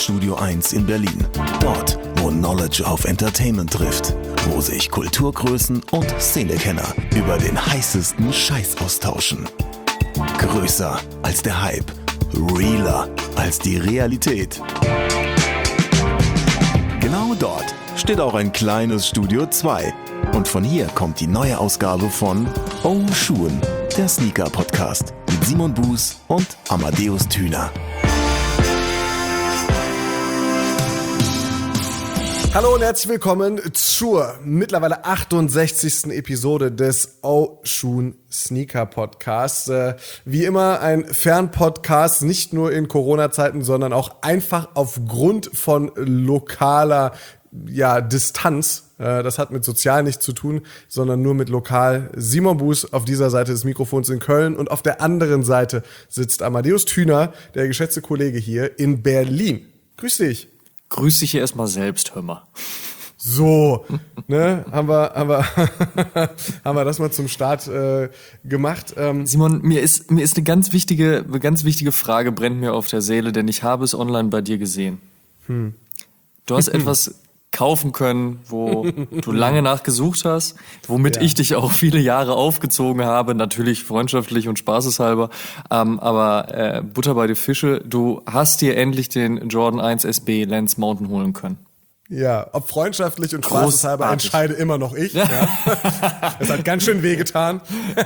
Studio 1 in Berlin. Dort, wo Knowledge auf Entertainment trifft. Wo sich Kulturgrößen und Szenekenner über den heißesten Scheiß austauschen. Größer als der Hype. Realer als die Realität. Genau dort steht auch ein kleines Studio 2. Und von hier kommt die neue Ausgabe von Oh Schuhen, der Sneaker-Podcast mit Simon Buß und Amadeus Thüner. Hallo und herzlich willkommen zur mittlerweile 68. Episode des Oh Schuhen Sneaker Podcasts. Wie immer ein Fernpodcast, nicht nur in Corona-Zeiten, sondern auch einfach aufgrund von lokaler Distanz. Das hat mit sozial nichts zu tun, sondern nur mit lokal. Simon Buß auf dieser Seite des Mikrofons in Köln und auf der anderen Seite sitzt Amadeus Thüner, der geschätzte Kollege hier in Berlin. Grüß dich. Grüß dich hier erstmal selbst, hör mal. So, ne, haben wir das mal zum Start gemacht. Simon, mir ist eine ganz wichtige Frage brennt mir auf der Seele, denn ich habe es online bei dir gesehen. Du hast etwas kaufen können, wo du lange nachgesucht hast, womit ich dich auch viele Jahre aufgezogen habe, natürlich freundschaftlich und spaßeshalber, aber Butter bei die Fische, du hast dir endlich den Jordan 1 SB Lance Mountain holen können. Ja, ob freundschaftlich und spaßeshalber entscheide immer noch ich. Ja. Es hat ganz schön wehgetan.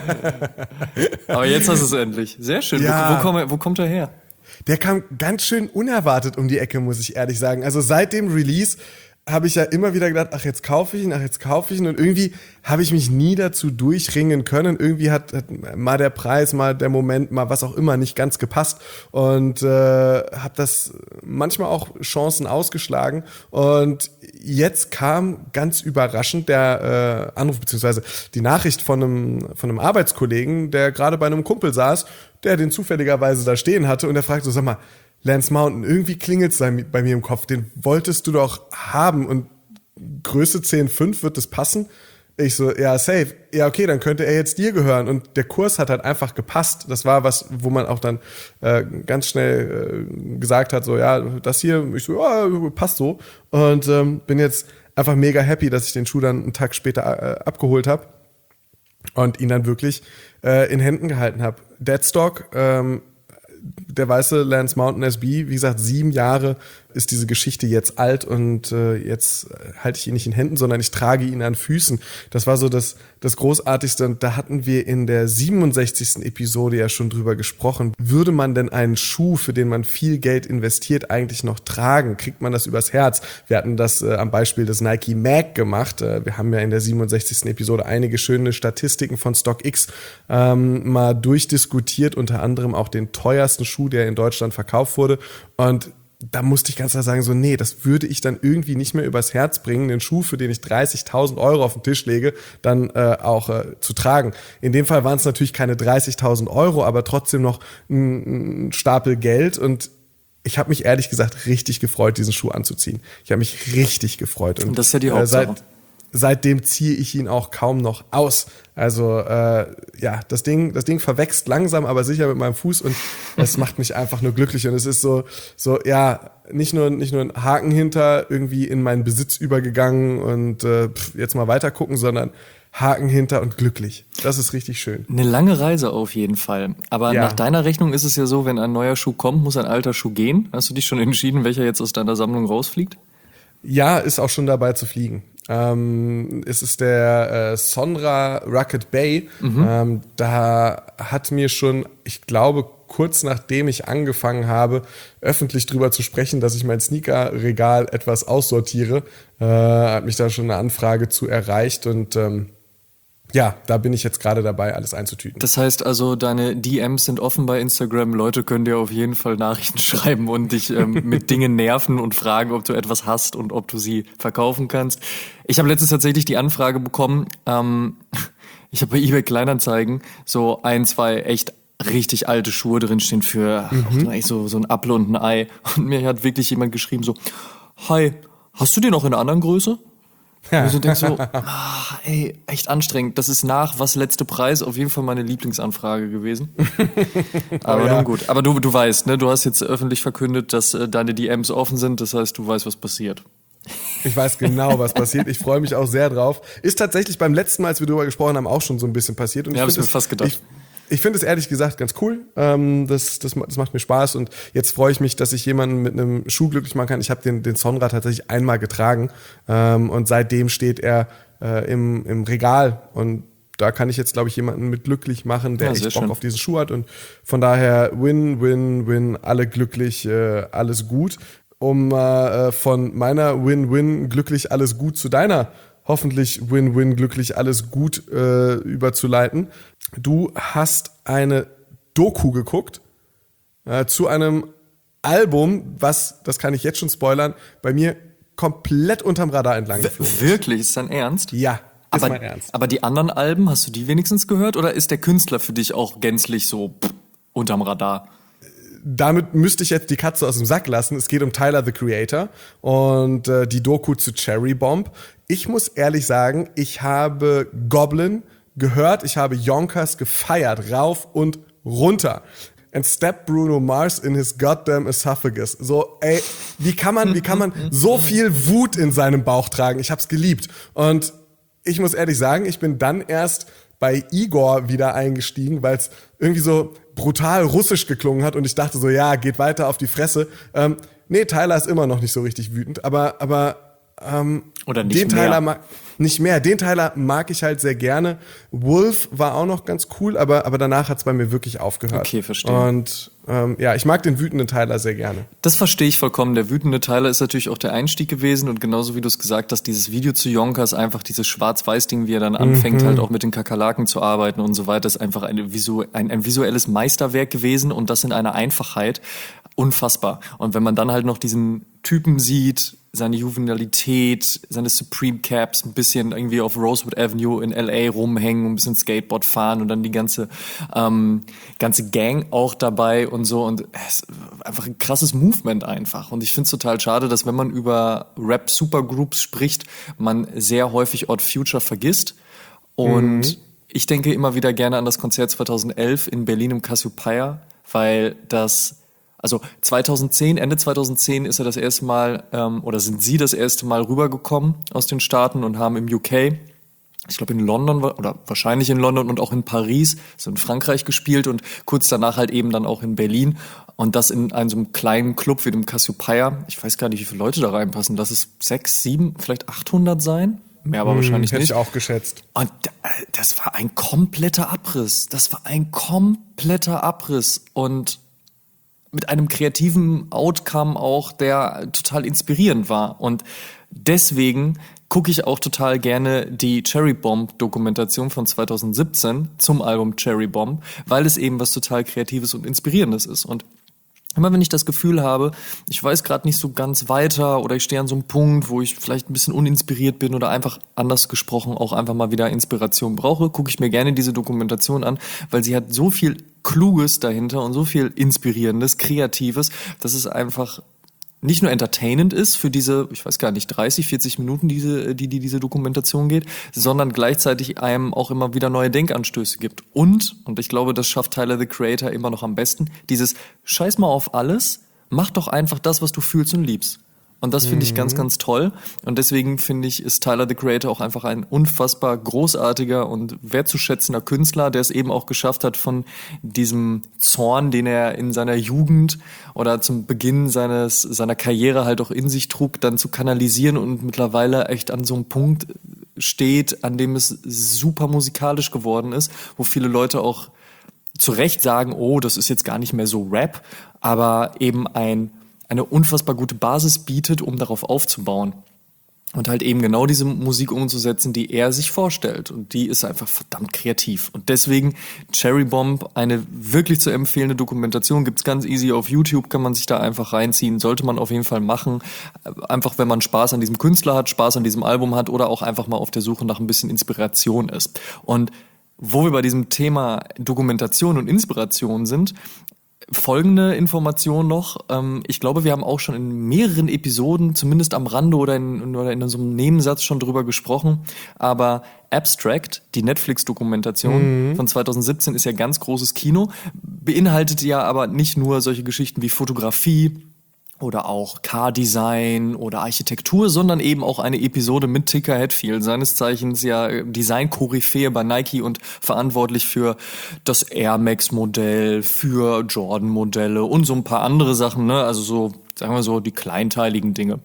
Aber jetzt hast du es endlich. Sehr schön. Ja. Wo kommt er her? Der kam ganz schön unerwartet um die Ecke, muss ich ehrlich sagen. Also seit dem Release habe ich ja immer wieder gedacht, ach jetzt kaufe ich ihn. Und irgendwie habe ich mich nie dazu durchringen können. Irgendwie hat mal der Preis, mal der Moment, mal was auch immer nicht ganz gepasst. Und habe das manchmal auch Chancen ausgeschlagen. Und jetzt kam ganz überraschend der Anruf beziehungsweise die Nachricht von einem Arbeitskollegen, der gerade bei einem Kumpel saß, der den zufälligerweise da stehen hatte. Und der fragte so, sag mal, Lance Mountain, irgendwie klingelt's bei mir im Kopf, den wolltest du doch haben und Größe 10,5, wird das passen? Ich so, ja, safe. Ja, okay, dann könnte er jetzt dir gehören. Und der Kurs hat halt einfach gepasst. Das war was, wo man auch dann ganz schnell gesagt hat, so, ja, das hier, ich so, ja, passt so. Und bin jetzt einfach mega happy, dass ich den Schuh dann einen Tag später abgeholt habe und ihn dann wirklich in Händen gehalten habe. Deadstock, der weiße Lance Mountain SB, wie gesagt, 7 Jahre ist diese Geschichte jetzt alt und jetzt halte ich ihn nicht in Händen, sondern ich trage ihn an Füßen. Das war so das Großartigste und da hatten wir in der 67. Episode ja schon drüber gesprochen. Würde man denn einen Schuh, für den man viel Geld investiert, eigentlich noch tragen? Kriegt man das übers Herz? Wir hatten das am Beispiel des Nike Mag gemacht. Wir haben ja in der 67. Episode einige schöne Statistiken von StockX mal durchdiskutiert, unter anderem auch den teuersten Schuh, der in Deutschland verkauft wurde. Und da musste ich ganz klar sagen, so nee, das würde ich dann irgendwie nicht mehr übers Herz bringen, den Schuh, für den ich 30.000 Euro auf den Tisch lege, dann auch zu tragen. In dem Fall waren es natürlich keine 30.000 Euro, aber trotzdem noch ein Stapel Geld und ich habe mich ehrlich gesagt richtig gefreut, diesen Schuh anzuziehen. Ich habe mich richtig gefreut. Und das ist ja die Hauptsache. Seitdem ziehe ich ihn auch kaum noch aus. Also das Ding verwächst langsam, aber sicher mit meinem Fuß und es macht mich einfach nur glücklich. Und es ist so nicht nur ein Haken hinter irgendwie in meinen Besitz übergegangen und jetzt mal weiter gucken, sondern Haken hinter und glücklich. Das ist richtig schön. Eine lange Reise auf jeden Fall. Aber nach deiner Rechnung ist es ja so, wenn ein neuer Schuh kommt, muss ein alter Schuh gehen. Hast du dich schon entschieden, welcher jetzt aus deiner Sammlung rausfliegt? Ja, ist auch schon dabei zu fliegen. Es ist der Sonra Rocket Bay. Da hat mir schon, ich glaube, kurz nachdem ich angefangen habe, öffentlich drüber zu sprechen, dass ich mein Sneakerregal etwas aussortiere, hat mich da schon eine Anfrage zu erreicht und da bin ich jetzt gerade dabei, alles einzutüten. Das heißt also, deine DMs sind offen bei Instagram. Leute können dir auf jeden Fall Nachrichten schreiben und dich mit Dingen nerven und fragen, ob du etwas hast und ob du sie verkaufen kannst. Ich habe letztens tatsächlich die Anfrage bekommen, ich habe bei eBay Kleinanzeigen so 1, 2 echt richtig alte Schuhe drinstehen für so ein Apfel und ein Ei. Und mir hat wirklich jemand geschrieben so, hi, hast du den noch in einer anderen Größe? Wo du so denkst so, ey, echt anstrengend. Das ist nach Was letzte Preis auf jeden Fall meine Lieblingsanfrage gewesen. Aber nun gut. Aber du weißt, ne, du hast jetzt öffentlich verkündet, dass deine DMs offen sind. Das heißt, du weißt, was passiert. Ich weiß genau, was passiert. Ich freue mich auch sehr drauf. Ist tatsächlich beim letzten Mal, als wir darüber gesprochen haben, auch schon so ein bisschen passiert. Und habe ich mir fast gedacht. Ich finde es ehrlich gesagt ganz cool. Das macht mir Spaß und jetzt freue ich mich, dass ich jemanden mit einem Schuh glücklich machen kann. Ich habe den Sonra tatsächlich einmal getragen und seitdem steht er im Regal und da kann ich jetzt, glaube ich, jemanden mit glücklich machen, der echt Bock schön auf diesen Schuh hat und von daher win, alle glücklich, alles gut. Um von meiner Win-Win glücklich alles gut zu deiner hoffentlich Win-Win glücklich alles gut überzuleiten. Du hast eine Doku geguckt zu einem Album, was, das kann ich jetzt schon spoilern, bei mir komplett unterm Radar entlang geflogen ist. Wirklich? Ist dein Ernst? Ja, ist mein Ernst. Aber die anderen Alben, hast du die wenigstens gehört oder ist der Künstler für dich auch gänzlich so unterm Radar? Damit müsste ich jetzt die Katze aus dem Sack lassen. Es geht um Tyler, the Creator und die Doku zu Cherry Bomb. Ich muss ehrlich sagen, ich habe Goblin gehört, ich habe Yonkers gefeiert, rauf und runter. And step Bruno Mars in his goddamn esophagus. So, ey, wie kann man so viel Wut in seinem Bauch tragen? Ich hab's geliebt. Und ich muss ehrlich sagen, ich bin dann erst bei Igor wieder eingestiegen, weil es irgendwie so brutal russisch geklungen hat und ich dachte so, ja, geht weiter auf die Fresse. Nee, Tyler ist immer noch nicht so richtig wütend, aber oder nicht den Tyler nicht mehr. Den Tyler mag ich halt sehr gerne. Wolf war auch noch ganz cool, aber danach hat's bei mir wirklich aufgehört. Okay, verstehe. Und ja, ich mag den wütenden Tyler sehr gerne. Das verstehe ich vollkommen. Der wütende Tyler ist natürlich auch der Einstieg gewesen und genauso wie du es gesagt hast, dieses Video zu Yonkers, einfach dieses Schwarz-Weiß-Ding, wie er dann anfängt, halt auch mit den Kakerlaken zu arbeiten und so weiter, ist einfach ein visuelles Meisterwerk gewesen und das in einer Einfachheit. Unfassbar. Und wenn man dann halt noch diesen Typen sieht, seine Juvenilität, seine Supreme Caps, ein bisschen irgendwie auf Rosewood Avenue in LA rumhängen, ein bisschen Skateboard fahren und dann die ganze Gang auch dabei und so und es ist einfach ein krasses Movement einfach. Und ich finde es total schade, dass wenn man über Rap-Supergroups spricht, man sehr häufig Odd Future vergisst und ich denke immer wieder gerne an das Konzert 2011 in Berlin im Cassiopeia, weil also 2010, Ende 2010 ist er das erste Mal, oder sind sie das erste Mal rübergekommen aus den Staaten und haben im UK, ich glaube in London, oder wahrscheinlich in London und auch in Paris, so in Frankreich gespielt und kurz danach halt eben dann auch in Berlin. Und das in einem so einem kleinen Club wie dem Cassiopeia. Ich weiß gar nicht, wie viele Leute da reinpassen. Lass es 6, 7, vielleicht 800 sein. Mehr aber wahrscheinlich hätte nicht. Hätte ich auch geschätzt. Und das war ein kompletter Abriss. Und mit einem kreativen Outcome auch, der total inspirierend war. Und deswegen gucke ich auch total gerne die Cherry Bomb Dokumentation von 2017 zum Album Cherry Bomb, weil es eben was total Kreatives und Inspirierendes ist. Und immer wenn ich das Gefühl habe, ich weiß gerade nicht so ganz weiter oder ich stehe an so einem Punkt, wo ich vielleicht ein bisschen uninspiriert bin oder einfach anders gesprochen auch einfach mal wieder Inspiration brauche, gucke ich mir gerne diese Dokumentation an, weil sie hat so viel Kluges dahinter und so viel Inspirierendes, Kreatives, dass es einfach nicht nur entertainend ist für diese, ich weiß gar nicht, 30, 40 Minuten, die diese Dokumentation geht, sondern gleichzeitig einem auch immer wieder neue Denkanstöße gibt. Und ich glaube, das schafft Tyler, the Creator, immer noch am besten, dieses Scheiß mal auf alles, mach doch einfach das, was du fühlst und liebst. Und das finde ich ganz, ganz toll. Und deswegen finde ich, ist Tyler, the Creator auch einfach ein unfassbar großartiger und wertzuschätzender Künstler, der es eben auch geschafft hat, von diesem Zorn, den er in seiner Jugend oder zum Beginn seiner Karriere halt auch in sich trug, dann zu kanalisieren und mittlerweile echt an so einem Punkt steht, an dem es super musikalisch geworden ist, wo viele Leute auch zu Recht sagen, oh, das ist jetzt gar nicht mehr so Rap, aber eben eine unfassbar gute Basis bietet, um darauf aufzubauen. Und halt eben genau diese Musik umzusetzen, die er sich vorstellt. Und die ist einfach verdammt kreativ. Und deswegen Cherry Bomb, eine wirklich zu empfehlende Dokumentation, gibt's ganz easy auf YouTube, kann man sich da einfach reinziehen. Sollte man auf jeden Fall machen. Einfach, wenn man Spaß an diesem Künstler hat, Spaß an diesem Album hat oder auch einfach mal auf der Suche nach ein bisschen Inspiration ist. Und wo wir bei diesem Thema Dokumentation und Inspiration sind, Folgende Information noch. Ich glaube, wir haben auch schon in mehreren Episoden, zumindest am Rande oder in so einem Nebensatz schon drüber gesprochen. Aber Abstract, die Netflix-Dokumentation von 2017, ist ja ganz großes Kino, beinhaltet ja aber nicht nur solche Geschichten wie Fotografie oder auch Car-Design oder Architektur, sondern eben auch eine Episode mit Tinker Hatfield, seines Zeichens ja Design-Koryphäe bei Nike und verantwortlich für das Air Max-Modell, für Jordan-Modelle und so ein paar andere Sachen, ne? Also so, sagen wir so, die kleinteiligen Dinge.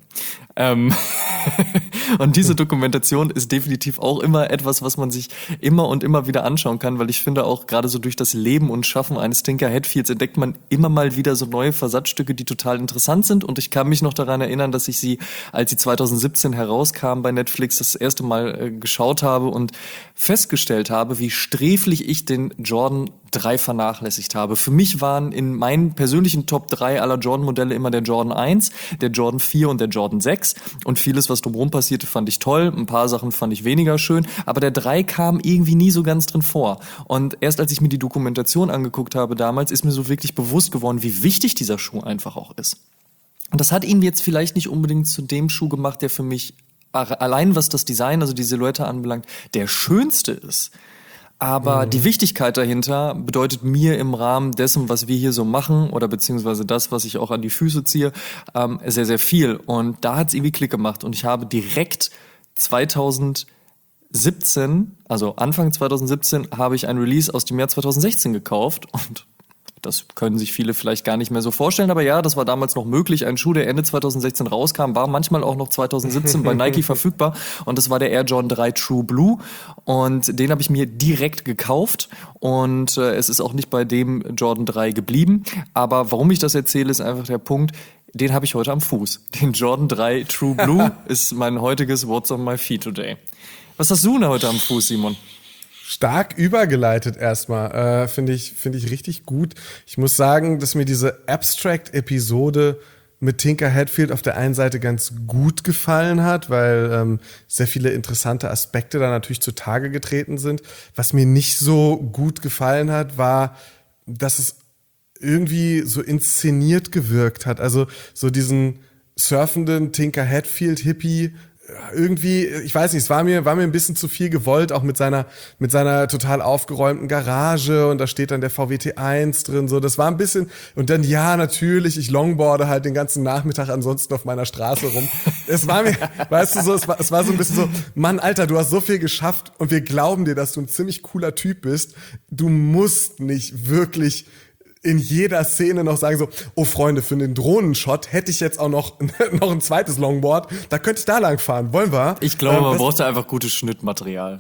Und diese Dokumentation ist definitiv auch immer etwas, was man sich immer und immer wieder anschauen kann, weil ich finde auch gerade so durch das Leben und Schaffen eines Tinker Hatfields entdeckt man immer mal wieder so neue Versatzstücke, die total interessant sind, und ich kann mich noch daran erinnern, dass ich sie, als sie 2017 herauskam bei Netflix, das erste Mal geschaut habe und festgestellt habe, wie sträflich ich den Jordan 3 vernachlässigt habe. Für mich waren in meinen persönlichen Top 3 aller Jordan-Modelle immer der Jordan 1, der Jordan 4 und der Jordan 6, und vieles, was drumherum passierte, fand ich toll, ein paar Sachen fand ich weniger schön, aber der 3 kam irgendwie nie so ganz drin vor. Und erst als ich mir die Dokumentation angeguckt habe damals, ist mir so wirklich bewusst geworden, wie wichtig dieser Schuh einfach auch ist. Und das hat ihn jetzt vielleicht nicht unbedingt zu dem Schuh gemacht, der für mich allein was das Design, also die Silhouette anbelangt, der schönste ist. Aber die Wichtigkeit dahinter bedeutet mir im Rahmen dessen, was wir hier so machen, oder beziehungsweise das, was ich auch an die Füße ziehe, sehr, sehr viel. Und da hat es irgendwie Klick gemacht. Und ich habe direkt 2017, also Anfang 2017, habe ich ein Release aus dem Jahr 2016 gekauft. Und das können sich viele vielleicht gar nicht mehr so vorstellen, aber ja, das war damals noch möglich. Ein Schuh, der Ende 2016 rauskam, war manchmal auch noch 2017 bei Nike verfügbar, und das war der Air Jordan 3 True Blue, und den habe ich mir direkt gekauft, und es ist auch nicht bei dem Jordan 3 geblieben, aber warum ich das erzähle, ist einfach der Punkt, den habe ich heute am Fuß. Den Jordan 3 True Blue ist mein heutiges What's on my feet today. Was hast du denn heute am Fuß, Simon? Stark übergeleitet erstmal, finde ich richtig gut. Ich muss sagen, dass mir diese Abstract-Episode mit Tinker Hatfield auf der einen Seite ganz gut gefallen hat, weil sehr viele interessante Aspekte da natürlich zutage getreten sind. Was mir nicht so gut gefallen hat, war, dass es irgendwie so inszeniert gewirkt hat. Also so diesen surfenden Tinker Hatfield-Hippie, irgendwie, ich weiß nicht, es war mir ein bisschen zu viel gewollt, auch mit seiner total aufgeräumten Garage, und da steht dann der VW T1 drin, so, das war ein bisschen, und dann, ja, natürlich, ich longboarde halt den ganzen Nachmittag ansonsten auf meiner Straße rum. Es war mir, weißt du, so, es war so ein bisschen so, Mann, Alter, du hast so viel geschafft, und wir glauben dir, dass du ein ziemlich cooler Typ bist. Du musst nicht wirklich in jeder Szene noch sagen so, oh Freunde, für den Drohnenshot hätte ich jetzt auch noch ein zweites Longboard, da könnte ich da lang fahren, wollen wir? Ich glaube, man brauchte einfach gutes Schnittmaterial.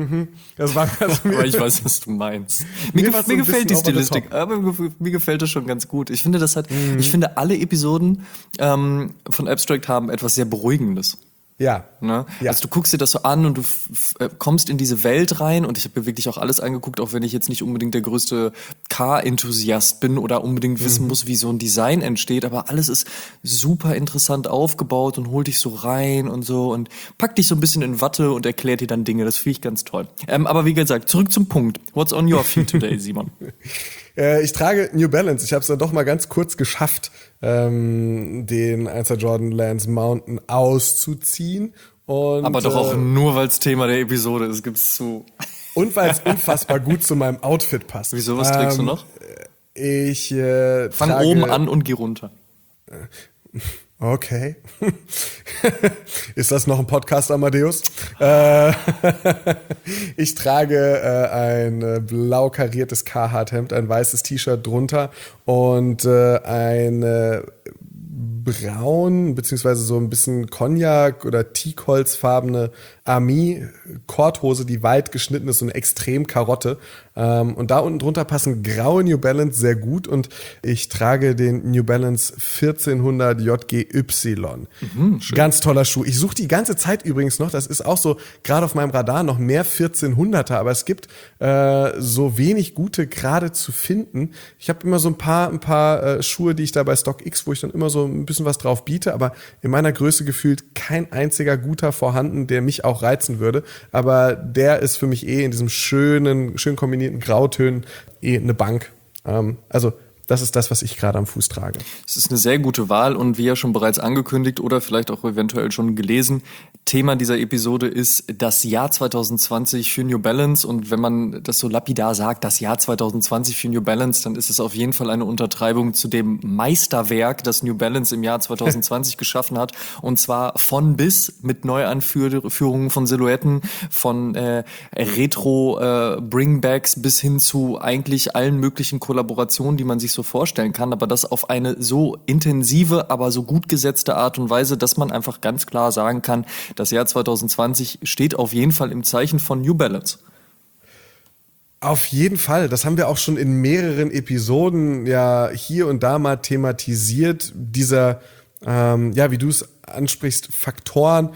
Das war aber ich weiß, was du meinst. Mir gefällt die Stilistik, aber mir gefällt das schon ganz gut. Ich finde, ich finde, alle Episoden von Abstract haben etwas sehr Beruhigendes. Ja. Ne? Ja. Also du guckst dir das so an und du kommst in diese Welt rein, und ich habe mir wirklich auch alles angeguckt, auch wenn ich jetzt nicht unbedingt der größte Car-Enthusiast bin oder unbedingt wissen muss, wie so ein Design entsteht, aber alles ist super interessant aufgebaut und holt dich so rein und so und packt dich so ein bisschen in Watte und erklärt dir dann Dinge. Das finde ich ganz toll. Aber wie gesagt, zurück zum Punkt. What's on your feet today, Simon? Ich trage New Balance. Ich habe es dann doch mal ganz kurz geschafft, den 1er Jordan Lance Mountain auszuziehen. Und, aber doch auch nur, weil es Thema der Episode ist, gibt's zu. Und weil es unfassbar gut zu meinem Outfit passt. Wieso, was trägst du noch? Ich fang oben an und geh runter. Okay. Ist das noch ein Podcast, Amadeus? Ich trage ein blau kariertes Carhartt-Hemd, ein weißes T-Shirt drunter und ein braun, beziehungsweise so ein bisschen Cognac- oder Teakholzfarbene Army-Korthose, die weit geschnitten ist, so eine extrem Karotte. Und da unten drunter passen graue New Balance sehr gut, und ich trage den New Balance 1400 JGY. Ganz toller Schuh. Ich suche die ganze Zeit übrigens noch, das ist auch so gerade auf meinem Radar, noch mehr 1400er, aber es gibt so wenig gute gerade zu finden. Ich habe immer so ein paar Schuhe, die ich da bei StockX, wo ich dann immer so ein bisschen was drauf biete, aber in meiner Größe gefühlt kein einziger guter vorhanden, der mich auch reizen würde. Aber der ist für mich in diesem schön kombinierten Grautönen eine Bank. Also das ist das, was ich gerade am Fuß trage. Es ist eine sehr gute Wahl und wie ja schon bereits angekündigt oder vielleicht auch eventuell schon gelesen, Thema dieser Episode ist das Jahr 2020 für New Balance und wenn man das so lapidar sagt, das Jahr 2020 für New Balance, dann ist es auf jeden Fall eine Untertreibung zu dem Meisterwerk, das New Balance im Jahr 2020 geschaffen hat und zwar von bis mit Neuanführungen von Silhouetten, von Retro-Bringbacks bis hin zu eigentlich allen möglichen Kollaborationen, die man sich so vorstellen kann, aber das auf eine so intensive, aber so gut gesetzte Art und Weise, dass man einfach ganz klar sagen kann, das Jahr 2020 steht auf jeden Fall im Zeichen von New Balance. Auf jeden Fall. Das haben wir auch schon in mehreren Episoden ja hier und da mal thematisiert. Dieser, wie du es ansprichst, Faktoren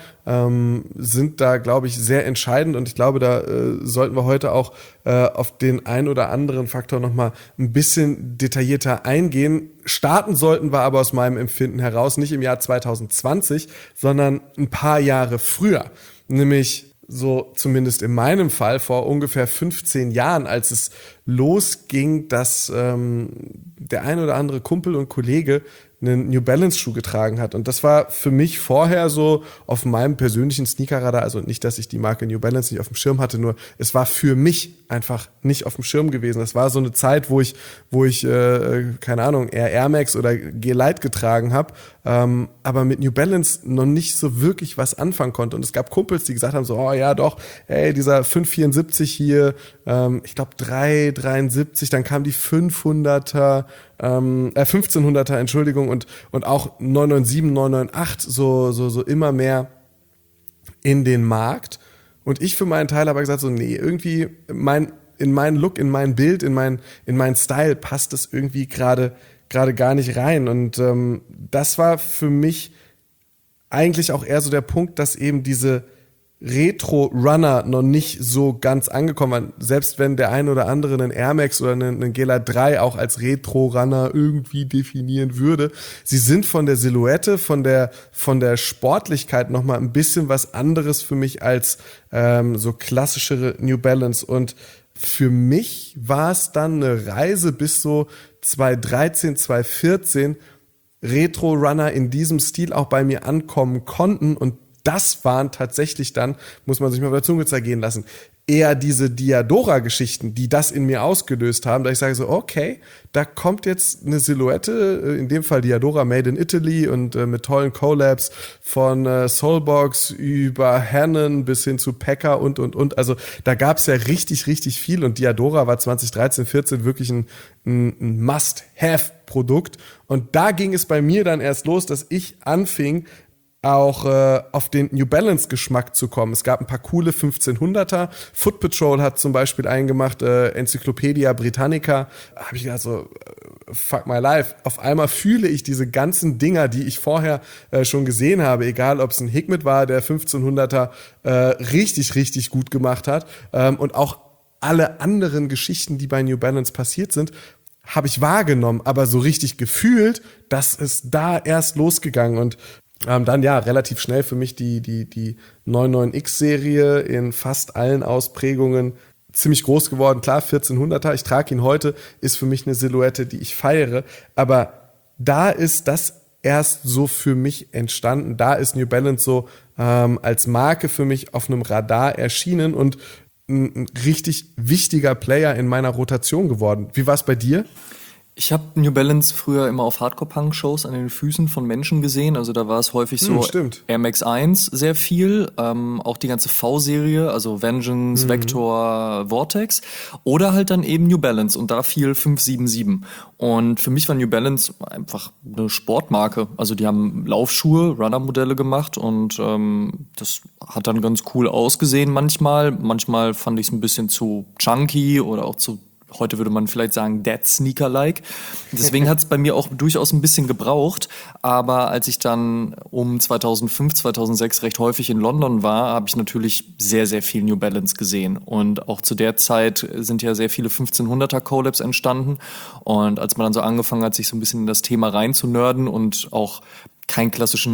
sind da, glaube ich, sehr entscheidend und ich glaube, da sollten wir heute auch auf den ein oder anderen Faktor nochmal ein bisschen detaillierter eingehen. Starten sollten wir aber aus meinem Empfinden heraus nicht im Jahr 2020, sondern ein paar Jahre früher, nämlich so zumindest in meinem Fall vor ungefähr 15 Jahren, als es losging, dass der ein oder andere Kumpel und Kollege einen New Balance Schuh getragen hat. Und das war für mich vorher so auf meinem persönlichen Sneakerradar, also nicht, dass ich die Marke New Balance nicht auf dem Schirm hatte, nur es war für mich einfach nicht auf dem Schirm gewesen. Das war so eine Zeit, wo ich keine Ahnung, eher Air Max oder G-Lite getragen habe, aber mit New Balance noch nicht so wirklich was anfangen konnte. Und es gab Kumpels, die gesagt haben so, oh ja doch, ey, dieser 574 hier, ich glaube 373, dann kam die 500er, 1500er, Entschuldigung, und auch 997, 998, so immer mehr in den Markt. Und ich für meinen Teil habe gesagt so, nee, irgendwie in meinen Look, in mein Bild, in mein Style passt das irgendwie gerade gar nicht rein. Und das war für mich eigentlich auch eher so der Punkt, dass eben diese Retro-Runner noch nicht so ganz angekommen waren. Selbst wenn der ein oder andere einen Air Max oder einen Gela 3 auch als Retro-Runner irgendwie definieren würde. Sie sind von der Silhouette, von der Sportlichkeit nochmal ein bisschen was anderes für mich als so klassischere New Balance. Und für mich war es dann eine Reise bis so 2013, 2014 Retro-Runner in diesem Stil auch bei mir ankommen konnten und das waren tatsächlich dann, muss man sich mal auf der Zunge zergehen lassen, eher diese Diadora-Geschichten, die das in mir ausgelöst haben, da ich sage so, okay, da kommt jetzt eine Silhouette, in dem Fall Diadora Made in Italy und mit tollen Collabs von Soulbox über Hannon bis hin zu Pekka und. Also da gab es ja richtig, richtig viel und Diadora war 2013, 14 wirklich ein Must-Have-Produkt und da ging es bei mir dann erst los, dass ich anfing, auch auf den New Balance Geschmack zu kommen. Es gab ein paar coole 1500er. Foot Patrol hat zum Beispiel einen gemacht, Encyclopedia Britannica. Habe ich gedacht so, fuck my life. Auf einmal fühle ich diese ganzen Dinger, die ich vorher schon gesehen habe, egal ob es ein Hikmet war, der 1500er richtig, richtig gut gemacht hat und auch alle anderen Geschichten, die bei New Balance passiert sind, habe ich wahrgenommen, aber so richtig gefühlt, dass es da erst losgegangen und dann ja relativ schnell für mich die 99X-Serie in fast allen Ausprägungen ziemlich groß geworden. Klar, 1400er, ich trage ihn heute, ist für mich eine Silhouette, die ich feiere. Aber da ist das erst so für mich entstanden. Da ist New Balance so als Marke für mich auf einem Radar erschienen und ein richtig wichtiger Player in meiner Rotation geworden. Wie war es bei dir? Ich habe New Balance früher immer auf Hardcore-Punk-Shows an den Füßen von Menschen gesehen. Also da war es häufig so Air Max 1 sehr viel, auch die ganze V-Serie, also Vengeance, Vector, Vortex oder halt dann eben New Balance und da viel 577. Und für mich war New Balance einfach eine Sportmarke. Also die haben Laufschuhe, Runner-Modelle gemacht und das hat dann ganz cool ausgesehen manchmal. Manchmal fand ich es ein bisschen zu chunky oder auch zu heute würde man vielleicht sagen, Dead Sneaker-like. Deswegen hat es bei mir auch durchaus ein bisschen gebraucht. Aber als ich dann um 2005, 2006 recht häufig in London war, habe ich natürlich sehr, sehr viel New Balance gesehen. Und auch zu der Zeit sind ja sehr viele 1500er Collabs entstanden. Und als man dann so angefangen hat, sich so ein bisschen in das Thema reinzunörden und auch keinen klassischen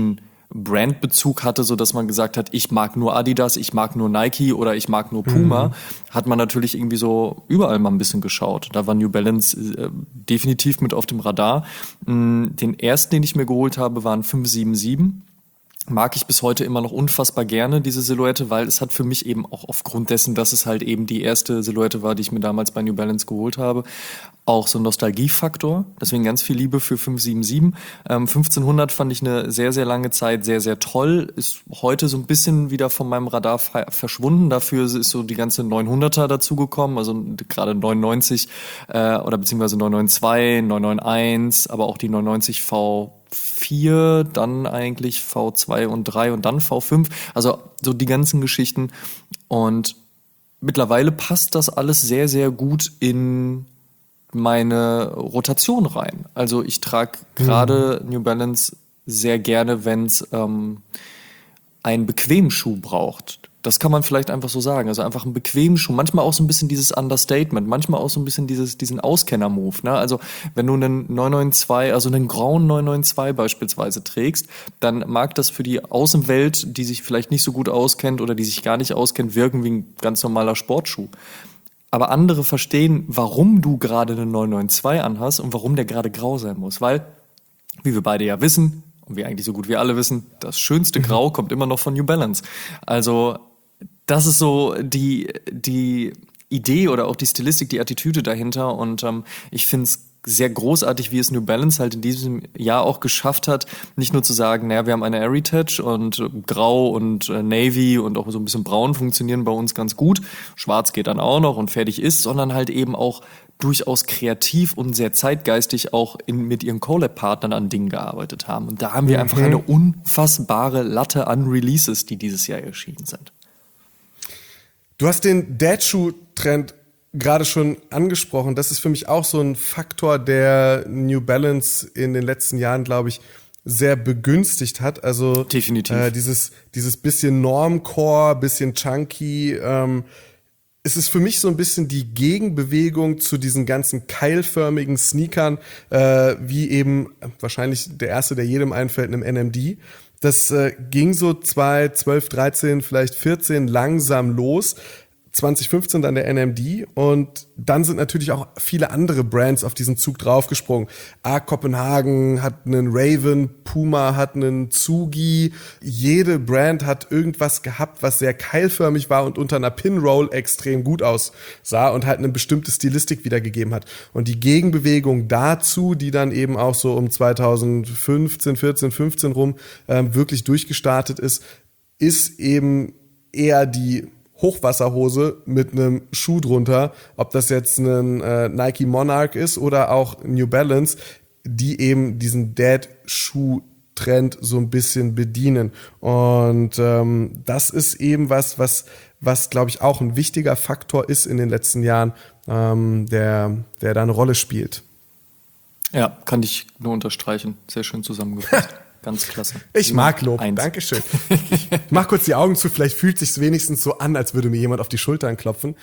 Brandbezug hatte, so dass man gesagt hat, ich mag nur Adidas, ich mag nur Nike oder ich mag nur Puma, hat man natürlich irgendwie so überall mal ein bisschen geschaut. Da war New Balance definitiv mit auf dem Radar. Den ersten, den ich mir geholt habe, war ein 577. Mag ich bis heute immer noch unfassbar gerne, diese Silhouette, weil es hat für mich eben auch aufgrund dessen, dass es halt eben die erste Silhouette war, die ich mir damals bei New Balance geholt habe, auch so ein Nostalgiefaktor. Deswegen ganz viel Liebe für 577. 1500 fand ich eine sehr, sehr lange Zeit sehr, sehr toll. Ist heute so ein bisschen wieder von meinem Radar verschwunden. Dafür ist so die ganze 900er dazugekommen, also gerade 99 oder beziehungsweise 992, 991, aber auch die 990 V4, dann eigentlich V2 und 3 und dann V5. Also so die ganzen Geschichten. Und mittlerweile passt das alles sehr, sehr gut in meine Rotation rein. Also ich trage gerade New Balance sehr gerne, wenn es einen bequemen Schuh braucht. Das kann man vielleicht einfach so sagen. Also einfach einen bequemen Schuh. Manchmal auch so ein bisschen dieses Understatement. Manchmal auch so ein bisschen diesen Auskenner-Move. Ne? Also wenn du einen 992, also einen grauen 992 beispielsweise trägst, dann mag das für die Außenwelt, die sich vielleicht nicht so gut auskennt oder die sich gar nicht auskennt, wirken wie ein ganz normaler Sportschuh. Aber andere verstehen, warum du gerade einen 992 anhast und warum der gerade grau sein muss. Weil, wie wir beide ja wissen, und wie eigentlich so gut wie alle wissen, das schönste Grau kommt immer noch von New Balance. Also das ist so die Idee oder auch die Stilistik, die Attitüde dahinter. Und ich finde es sehr großartig, wie es New Balance halt in diesem Jahr auch geschafft hat, nicht nur zu sagen, naja, wir haben eine Heritage und Grau und Navy und auch so ein bisschen Braun funktionieren bei uns ganz gut. Schwarz geht dann auch noch und fertig ist, sondern halt eben auch durchaus kreativ und sehr zeitgeistig auch mit ihren Collab-Partnern an Dingen gearbeitet haben. Und da haben wir einfach eine unfassbare Latte an Releases, die dieses Jahr erschienen sind. Du hast den Dad-Shoe-Trend gerade schon angesprochen. Das ist für mich auch so ein Faktor, der New Balance in den letzten Jahren, glaube ich, sehr begünstigt hat. Also definitiv. Dieses bisschen Normcore, bisschen chunky. Es ist für mich so ein bisschen die Gegenbewegung zu diesen ganzen keilförmigen Sneakern, wie eben wahrscheinlich der erste, der jedem einfällt, einem NMD. Das ging so 2012, 13, vielleicht 14 langsam los. 2015 dann der NMD und dann sind natürlich auch viele andere Brands auf diesen Zug draufgesprungen. Kopenhagen hat einen Raven, Puma hat einen Tsugi. Jede Brand hat irgendwas gehabt, was sehr keilförmig war und unter einer Pinroll extrem gut aussah und halt eine bestimmte Stilistik wiedergegeben hat. Und die Gegenbewegung dazu, die dann eben auch so um 2015, 14, 15 rum wirklich durchgestartet ist eben eher die Hochwasserhose mit einem Schuh drunter, ob das jetzt ein Nike Monarch ist oder auch New Balance, die eben diesen Dad-Schuh-Trend so ein bisschen bedienen. Und das ist eben was glaube ich auch ein wichtiger Faktor ist in den letzten Jahren, der da eine Rolle spielt. Ja, kann ich nur unterstreichen. Sehr schön zusammengefasst. Ganz klasse. Ich mag Lob. 1. Dankeschön. Ich mach kurz die Augen zu, vielleicht fühlt sich's wenigstens so an, als würde mir jemand auf die Schultern klopfen.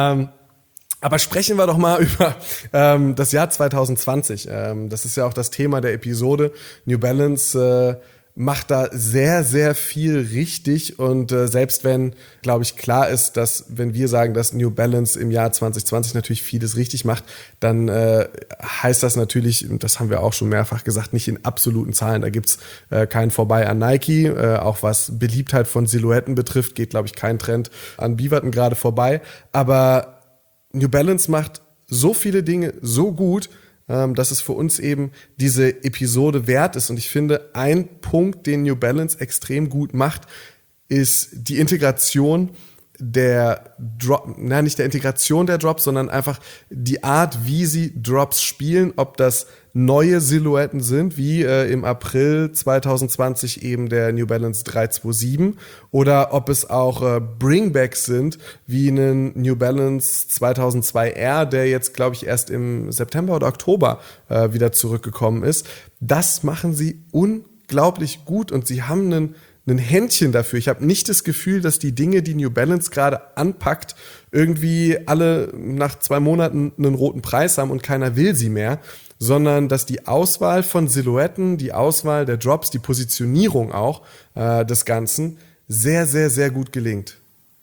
Aber sprechen wir doch mal über das Jahr 2020. Das ist ja auch das Thema der Episode. New Balance macht da sehr, sehr viel richtig und selbst wenn, glaube ich, klar ist, dass wenn wir sagen, dass New Balance im Jahr 2020 natürlich vieles richtig macht, dann heißt das natürlich, und das haben wir auch schon mehrfach gesagt, nicht in absoluten Zahlen, da gibt's keinen Vorbei an Nike, auch was Beliebtheit von Silhouetten betrifft, geht, glaube ich, kein Trend an Beaverton gerade vorbei, aber New Balance macht so viele Dinge so gut, dass es für uns eben diese Episode wert ist. Und ich finde, ein Punkt, den New Balance extrem gut macht, ist die Integration der nicht der Integration der Drops, sondern einfach die Art, wie sie Drops spielen, ob das neue Silhouetten sind, wie im April 2020 eben der New Balance 327 oder ob es auch Bringbacks sind, wie einen New Balance 2002R, der jetzt, glaube ich, erst im September oder Oktober wieder zurückgekommen ist. Das machen sie unglaublich gut und sie haben ein Händchen dafür. Ich habe nicht das Gefühl, dass die Dinge, die New Balance gerade anpackt, irgendwie alle nach 2 Monaten einen roten Preis haben und keiner will sie mehr, sondern dass die Auswahl von Silhouetten, die Auswahl der Drops, die Positionierung auch des Ganzen sehr, sehr, sehr gut gelingt.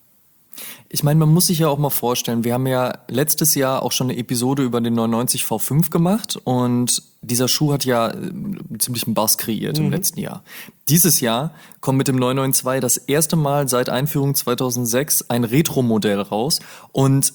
Ich meine, man muss sich ja auch mal vorstellen, wir haben ja letztes Jahr auch schon eine Episode über den 990 V5 gemacht und dieser Schuh hat ja ziemlich einen Buzz kreiert im letzten Jahr. Dieses Jahr kommt mit dem 992 das erste Mal seit Einführung 2006 ein Retro-Modell raus und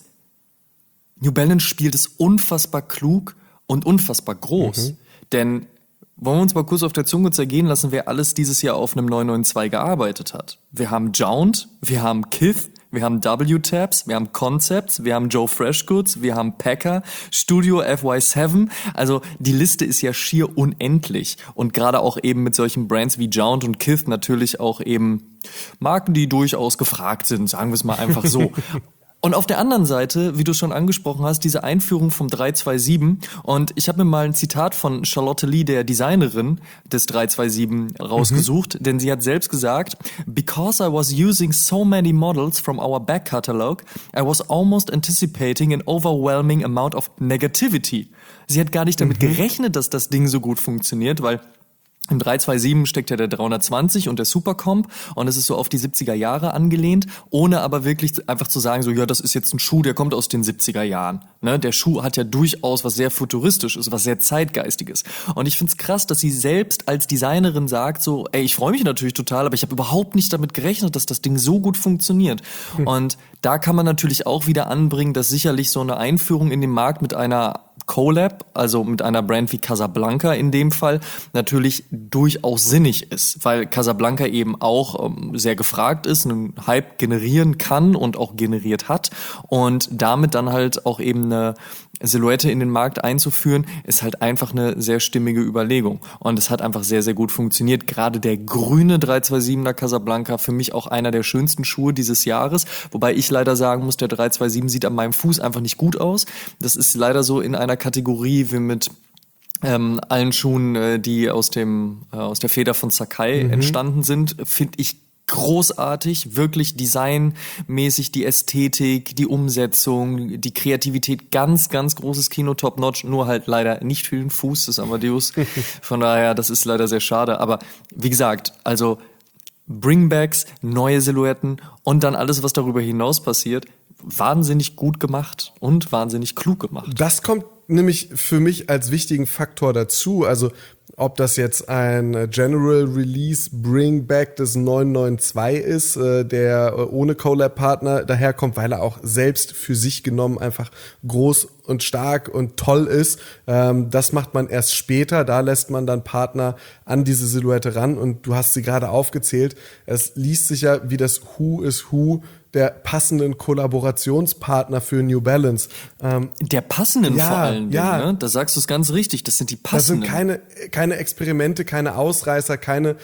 New Balance spielt es unfassbar klug und unfassbar groß. Denn wollen wir uns mal kurz auf der Zunge zergehen lassen, wer alles dieses Jahr auf einem 992 gearbeitet hat. Wir haben Jount, wir haben Kith, wir haben W-Tabs, wir haben Concepts, wir haben Joe Freshgoods, wir haben Packer, Studio FY7. Also die Liste ist ja schier unendlich. Und gerade auch eben mit solchen Brands wie Jount und Kith natürlich auch eben Marken, die durchaus gefragt sind, sagen wir es mal einfach so. Und auf der anderen Seite, wie du schon angesprochen hast, diese Einführung vom 327. Und ich habe mir mal ein Zitat von Charlotte Lee, der Designerin des 327, rausgesucht. Denn sie hat selbst gesagt, "Because I was using so many models from our back catalog, I was almost anticipating an overwhelming amount of negativity." Sie hat gar nicht damit gerechnet, dass das Ding so gut funktioniert, weil im 327 steckt ja der 320 und der Supercomp und es ist so auf die 70er Jahre angelehnt, ohne aber wirklich einfach zu sagen, so ja, das ist jetzt ein Schuh, der kommt aus den 70er Jahren. Ne? Der Schuh hat ja durchaus was sehr Futuristisches, was sehr Zeitgeistiges. Und ich find's krass, dass sie selbst als Designerin sagt so, ey, ich freue mich natürlich total, aber ich habe überhaupt nicht damit gerechnet, dass das Ding so gut funktioniert. Und da kann man natürlich auch wieder anbringen, dass sicherlich so eine Einführung in den Markt mit einer Collab, also mit einer Brand wie Casablanca in dem Fall, natürlich durchaus sinnig ist, weil Casablanca eben auch sehr gefragt ist, einen Hype generieren kann und auch generiert hat und damit dann halt auch eben eine Silhouette in den Markt einzuführen, ist halt einfach eine sehr stimmige Überlegung und es hat einfach sehr, sehr gut funktioniert. Gerade der grüne 327er Casablanca, für mich auch einer der schönsten Schuhe dieses Jahres, wobei ich leider sagen muss, der 327 sieht an meinem Fuß einfach nicht gut aus. Das ist leider so in einer Kategorie wie mit allen Schuhen, die aus der Feder von Sacai entstanden sind, finde ich großartig, wirklich designmäßig, die Ästhetik, die Umsetzung, die Kreativität, ganz, ganz großes Kino, top-notch, nur halt leider nicht für den Fuß des Amadeus. Von daher, das ist leider sehr schade. Aber wie gesagt, also Bringbacks, neue Silhouetten und dann alles, was darüber hinaus passiert, wahnsinnig gut gemacht und wahnsinnig klug gemacht. Das kommt nämlich für mich als wichtigen Faktor dazu. Also ob das jetzt ein General Release Bringback des 992 ist, der ohne Collab-Partner daherkommt, weil er auch selbst für sich genommen einfach groß und stark und toll ist. Das macht man erst später. Da lässt man dann Partner an diese Silhouette ran. Und du hast sie gerade aufgezählt. Es liest sich ja wie das Who is Who der passenden Kollaborationspartner für New Balance. Der passenden ja, vor allem, ja. Ne? Da sagst du es ganz richtig, das sind die passenden. Das sind keine Experimente, keine Ausreißer, keine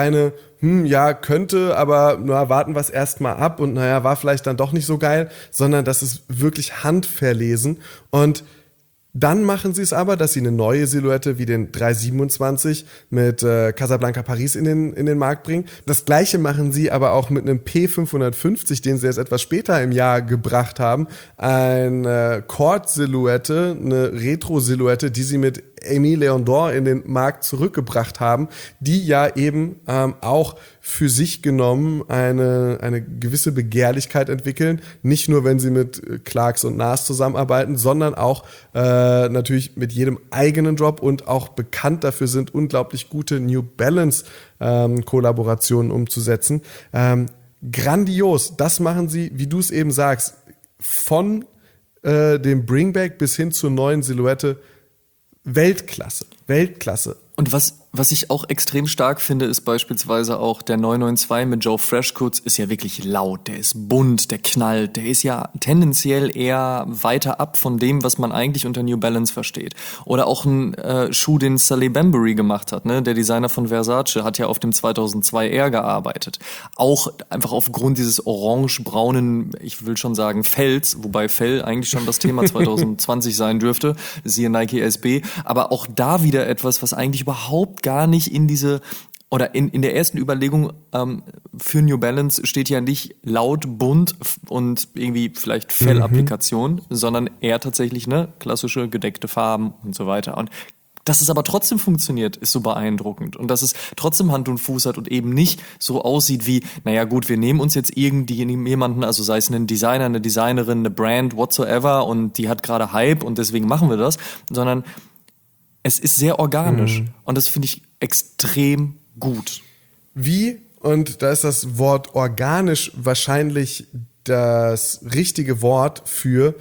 ja, könnte, aber warten wir es erstmal ab und war vielleicht dann doch nicht so geil, sondern das ist wirklich handverlesen und dann machen sie es aber, dass sie eine neue Silhouette wie den 327 mit Casablanca Paris in den Markt bringen. Das gleiche machen sie aber auch mit einem P550, den sie jetzt etwas später im Jahr gebracht haben. Eine Cord-Silhouette, eine Retro-Silhouette, die sie mit Aimé Leon Dore in den Markt zurückgebracht haben, die ja eben auch für sich genommen eine gewisse Begehrlichkeit entwickeln. Nicht nur, wenn sie mit Clarks und Nas zusammenarbeiten, sondern auch natürlich mit jedem eigenen Drop und auch bekannt dafür sind, unglaublich gute New Balance Kollaborationen umzusetzen. Grandios, das machen sie, wie du es eben sagst, von dem Bringback bis hin zur neuen Silhouette. Weltklasse. Und was ich auch extrem stark finde, ist beispielsweise auch der 992 mit Joe Freshgoods ist ja wirklich laut, der ist bunt, der knallt, der ist ja tendenziell eher weiter ab von dem, was man eigentlich unter New Balance versteht. Oder auch ein Schuh, den Sally Bembury gemacht hat, ne? Der Designer von Versace hat ja auf dem 2002R gearbeitet. Auch einfach aufgrund dieses orange-braunen, ich will schon sagen Fells, wobei Fell eigentlich schon das Thema 2020 sein dürfte, siehe Nike SB, aber auch da wieder etwas, was eigentlich überhaupt gar nicht in diese oder in der ersten Überlegung für New Balance steht ja nicht laut, bunt und irgendwie vielleicht Fellapplikation, sondern eher tatsächlich klassische gedeckte Farben und so weiter. Und dass es aber trotzdem funktioniert, ist so beeindruckend. Und dass es trotzdem Hand und Fuß hat und eben nicht so aussieht wie, naja gut, wir nehmen uns jetzt jemanden, also sei es einen Designer, eine Designerin, eine Brand, whatsoever, und die hat gerade Hype und deswegen machen wir das, sondern es ist sehr organisch. Und das finde ich extrem gut. Wie, und da ist das Wort organisch wahrscheinlich das richtige Wort für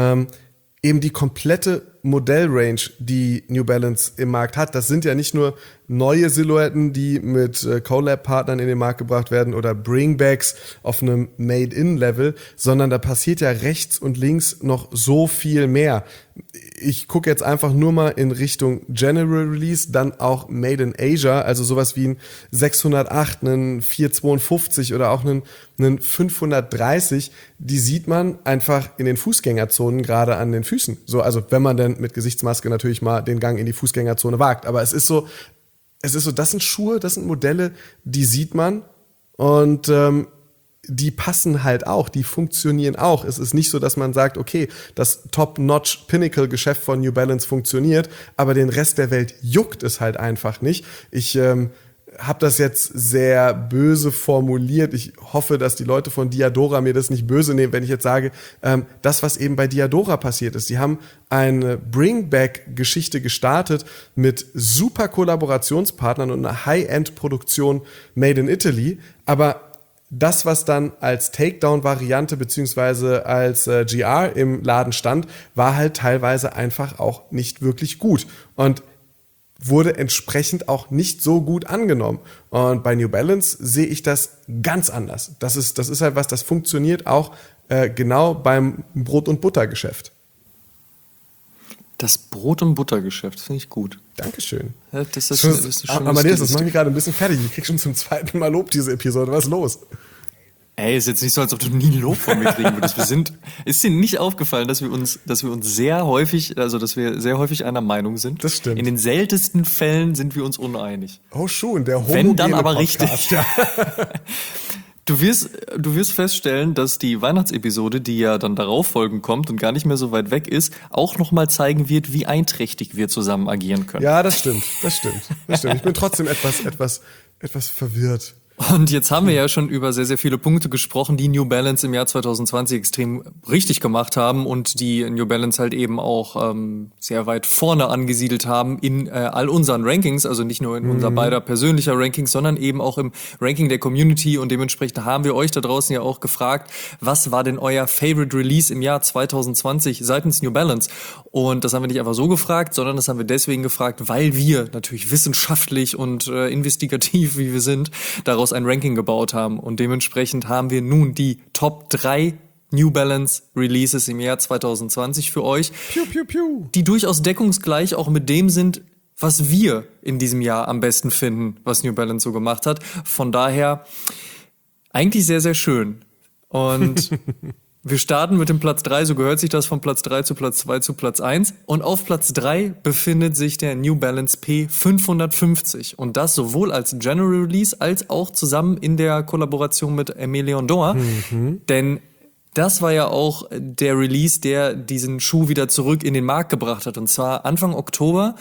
eben die komplette Modellrange, die New Balance im Markt hat. Das sind ja nicht nur neue Silhouetten, die mit Collab-Partnern in den Markt gebracht werden oder Bringbacks auf einem Made-in-Level, sondern da passiert ja rechts und links noch so viel mehr. Ich gucke jetzt einfach nur mal in Richtung General Release, dann auch Made in Asia, also sowas wie ein 608, einen 452 oder auch einen 530, die sieht man einfach in den Fußgängerzonen, gerade an den Füßen. So, also wenn man denn mit Gesichtsmaske natürlich mal den Gang in die Fußgängerzone wagt. Aber es ist so, das sind Schuhe, das sind Modelle, die sieht man und die passen halt auch, die funktionieren auch. Es ist nicht so, dass man sagt, okay, das Top-Notch-Pinnacle-Geschäft von New Balance funktioniert, aber den Rest der Welt juckt es halt einfach nicht. Ich habe das jetzt sehr böse formuliert. Ich hoffe, dass die Leute von Diadora mir das nicht böse nehmen, wenn ich jetzt sage, das, was eben bei Diadora passiert ist. Sie haben eine Bringback-Geschichte gestartet mit super Kollaborationspartnern und einer High-End-Produktion made in Italy, aber das, was dann als Takedown-Variante beziehungsweise als GR im Laden stand, war halt teilweise einfach auch nicht wirklich gut und wurde entsprechend auch nicht so gut angenommen. Und bei New Balance sehe ich das ganz anders. Das ist halt was, das funktioniert auch genau beim Brot- und Buttergeschäft. Das Brot- und Buttergeschäft, finde ich gut. Dankeschön. Ja, das ist Amadeus, das macht mich gerade ein bisschen fertig. Ich krieg schon zum zweiten Mal Lob diese Episode. Was ist los? Ey, ist jetzt nicht so, als ob du nie Lob von mir kriegen würdest. Ist dir nicht aufgefallen, dass wir uns sehr häufig einer Meinung sind? Das stimmt. In den seltensten Fällen sind wir uns uneinig. Oh schon, der homogene Wenn dann aber Podcast, richtig. Ja. Du wirst feststellen, dass die Weihnachtsepisode, die ja dann darauf folgend kommt und gar nicht mehr so weit weg ist, auch nochmal zeigen wird, wie einträchtig wir zusammen agieren können. Ja, das stimmt. Ich bin trotzdem etwas verwirrt. Und jetzt haben wir ja schon über sehr, sehr viele Punkte gesprochen, die New Balance im Jahr 2020 extrem richtig gemacht haben und die New Balance halt eben auch sehr weit vorne angesiedelt haben in all unseren Rankings, also nicht nur in unser beider persönlicher Rankings, sondern eben auch im Ranking der Community, und dementsprechend haben wir euch da draußen ja auch gefragt, was war denn euer Favorite Release im Jahr 2020 seitens New Balance? Und das haben wir nicht einfach so gefragt, sondern das haben wir deswegen gefragt, weil wir natürlich wissenschaftlich und investigativ, wie wir sind, daraus ein Ranking gebaut haben, und dementsprechend haben wir nun die Top 3 New Balance Releases im Jahr 2020 für euch, die durchaus deckungsgleich auch mit dem sind, was wir in diesem Jahr am besten finden, was New Balance so gemacht hat. Von daher eigentlich sehr, sehr schön. Und wir starten mit dem Platz 3, so gehört sich das, von Platz 3 zu Platz 2 zu Platz 1. Und auf Platz 3 befindet sich der New Balance P550. Und das sowohl als General Release als auch zusammen in der Kollaboration mit Aimé Leon Dore. Denn das war ja auch der Release, der diesen Schuh wieder zurück in den Markt gebracht hat. Und zwar Anfang Oktober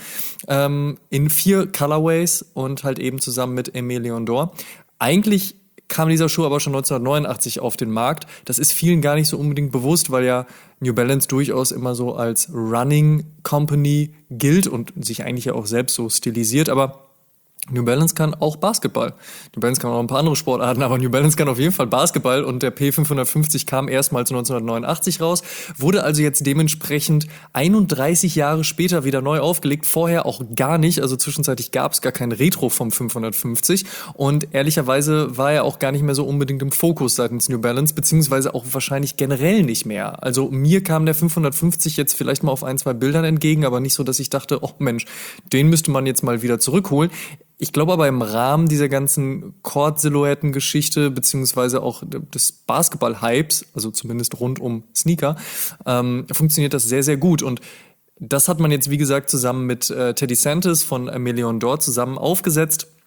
in 4 Colorways und halt eben zusammen mit Aimé Leon Dore. Eigentlich kam dieser Schuh aber schon 1989 auf den Markt. Das ist vielen gar nicht so unbedingt bewusst, weil ja New Balance durchaus immer so als Running Company gilt und sich eigentlich ja auch selbst so stilisiert. Aber New Balance kann auch Basketball. New Balance kann auch ein paar andere Sportarten, aber New Balance kann auf jeden Fall Basketball, und der P550 kam erstmals 1989 raus, wurde also jetzt dementsprechend 31 Jahre später wieder neu aufgelegt, vorher auch gar nicht, also zwischenzeitlich gab es gar kein Retro vom 550, und ehrlicherweise war er auch gar nicht mehr so unbedingt im Fokus seitens New Balance, beziehungsweise auch wahrscheinlich generell nicht mehr. Also mir kam der 550 jetzt vielleicht mal auf 1, 2 Bildern entgegen, aber nicht so, dass ich dachte, oh Mensch, den müsste man jetzt mal wieder zurückholen. Ich glaube aber im Rahmen dieser ganzen Court-Silhouetten-Geschichte beziehungsweise auch des Basketball-Hypes, also zumindest rund um Sneaker, funktioniert das sehr, sehr gut. Und das hat man jetzt, wie gesagt, zusammen mit Teddy Santis von Aimé Leon Dore zusammen aufgesetzt.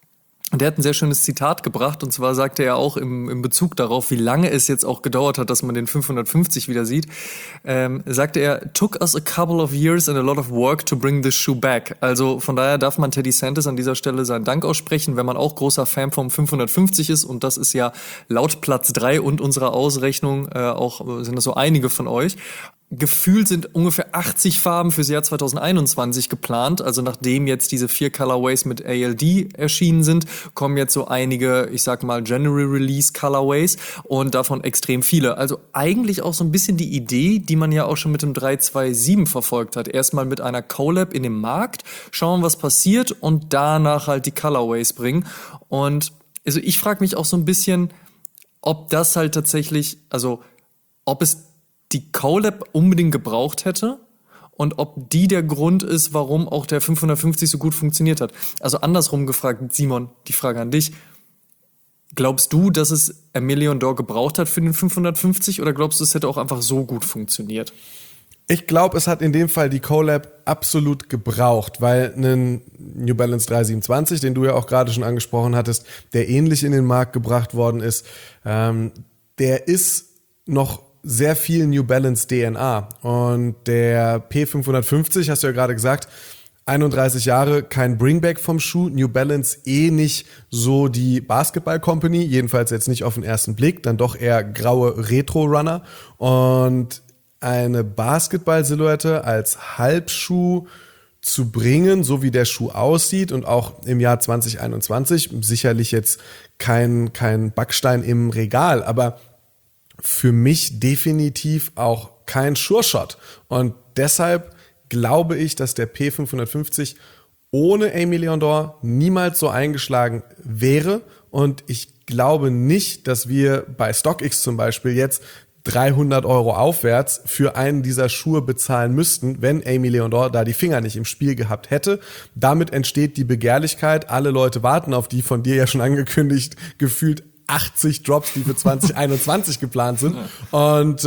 Und der hat ein sehr schönes Zitat gebracht, und zwar sagte er auch im Bezug darauf, wie lange es jetzt auch gedauert hat, dass man den 550 wieder sieht, sagte er, took us a couple of years and a lot of work to bring this shoe back. Also von daher darf man Teddy Santis an dieser Stelle seinen Dank aussprechen, wenn man auch großer Fan vom 550 ist, und das ist ja laut Platz 3 und unserer Ausrechnung auch, sind das so einige von euch. Gefühlt sind ungefähr 80 Farben fürs Jahr 2021 geplant. Also nachdem jetzt diese 4 Colorways mit ALD erschienen sind, kommen jetzt so einige, ich sag mal, General Release Colorways und davon extrem viele. Also eigentlich auch so ein bisschen die Idee, die man ja auch schon mit dem 327 verfolgt hat. Erstmal mit einer Collab in den Markt, schauen, was passiert, und danach halt die Colorways bringen. Und also ich frage mich auch so ein bisschen, ob das halt tatsächlich, also ob es die Collab unbedingt gebraucht hätte und ob die der Grund ist, warum auch der 550 so gut funktioniert hat. Also andersrum gefragt, Simon, die Frage an dich. Glaubst du, dass es A Million Door gebraucht hat für den 550, oder glaubst du, es hätte auch einfach so gut funktioniert? Ich glaube, es hat in dem Fall die Collab absolut gebraucht, weil ein New Balance 327, den du ja auch gerade schon angesprochen hattest, der ähnlich in den Markt gebracht worden ist, der ist noch sehr viel New Balance DNA. Und der P550, hast du ja gerade gesagt, 31 Jahre, kein Bringback vom Schuh. New Balance nicht so die Basketball Company, jedenfalls jetzt nicht auf den ersten Blick, dann doch eher graue Retro-Runner. Und eine Basketball-Silhouette als Halbschuh zu bringen, so wie der Schuh aussieht, und auch im Jahr 2021, sicherlich jetzt kein Backstein im Regal, aber für mich definitiv auch kein Sure-Shot. Und deshalb glaube ich, dass der P550 ohne A Million Door niemals so eingeschlagen wäre. Und ich glaube nicht, dass wir bei StockX zum Beispiel jetzt 300 € aufwärts für einen dieser Schuhe bezahlen müssten, wenn A Million Door da die Finger nicht im Spiel gehabt hätte. Damit entsteht die Begehrlichkeit. Alle Leute warten auf die von dir ja schon angekündigt, gefühlt 80 Drops, die für 2021 geplant sind. Und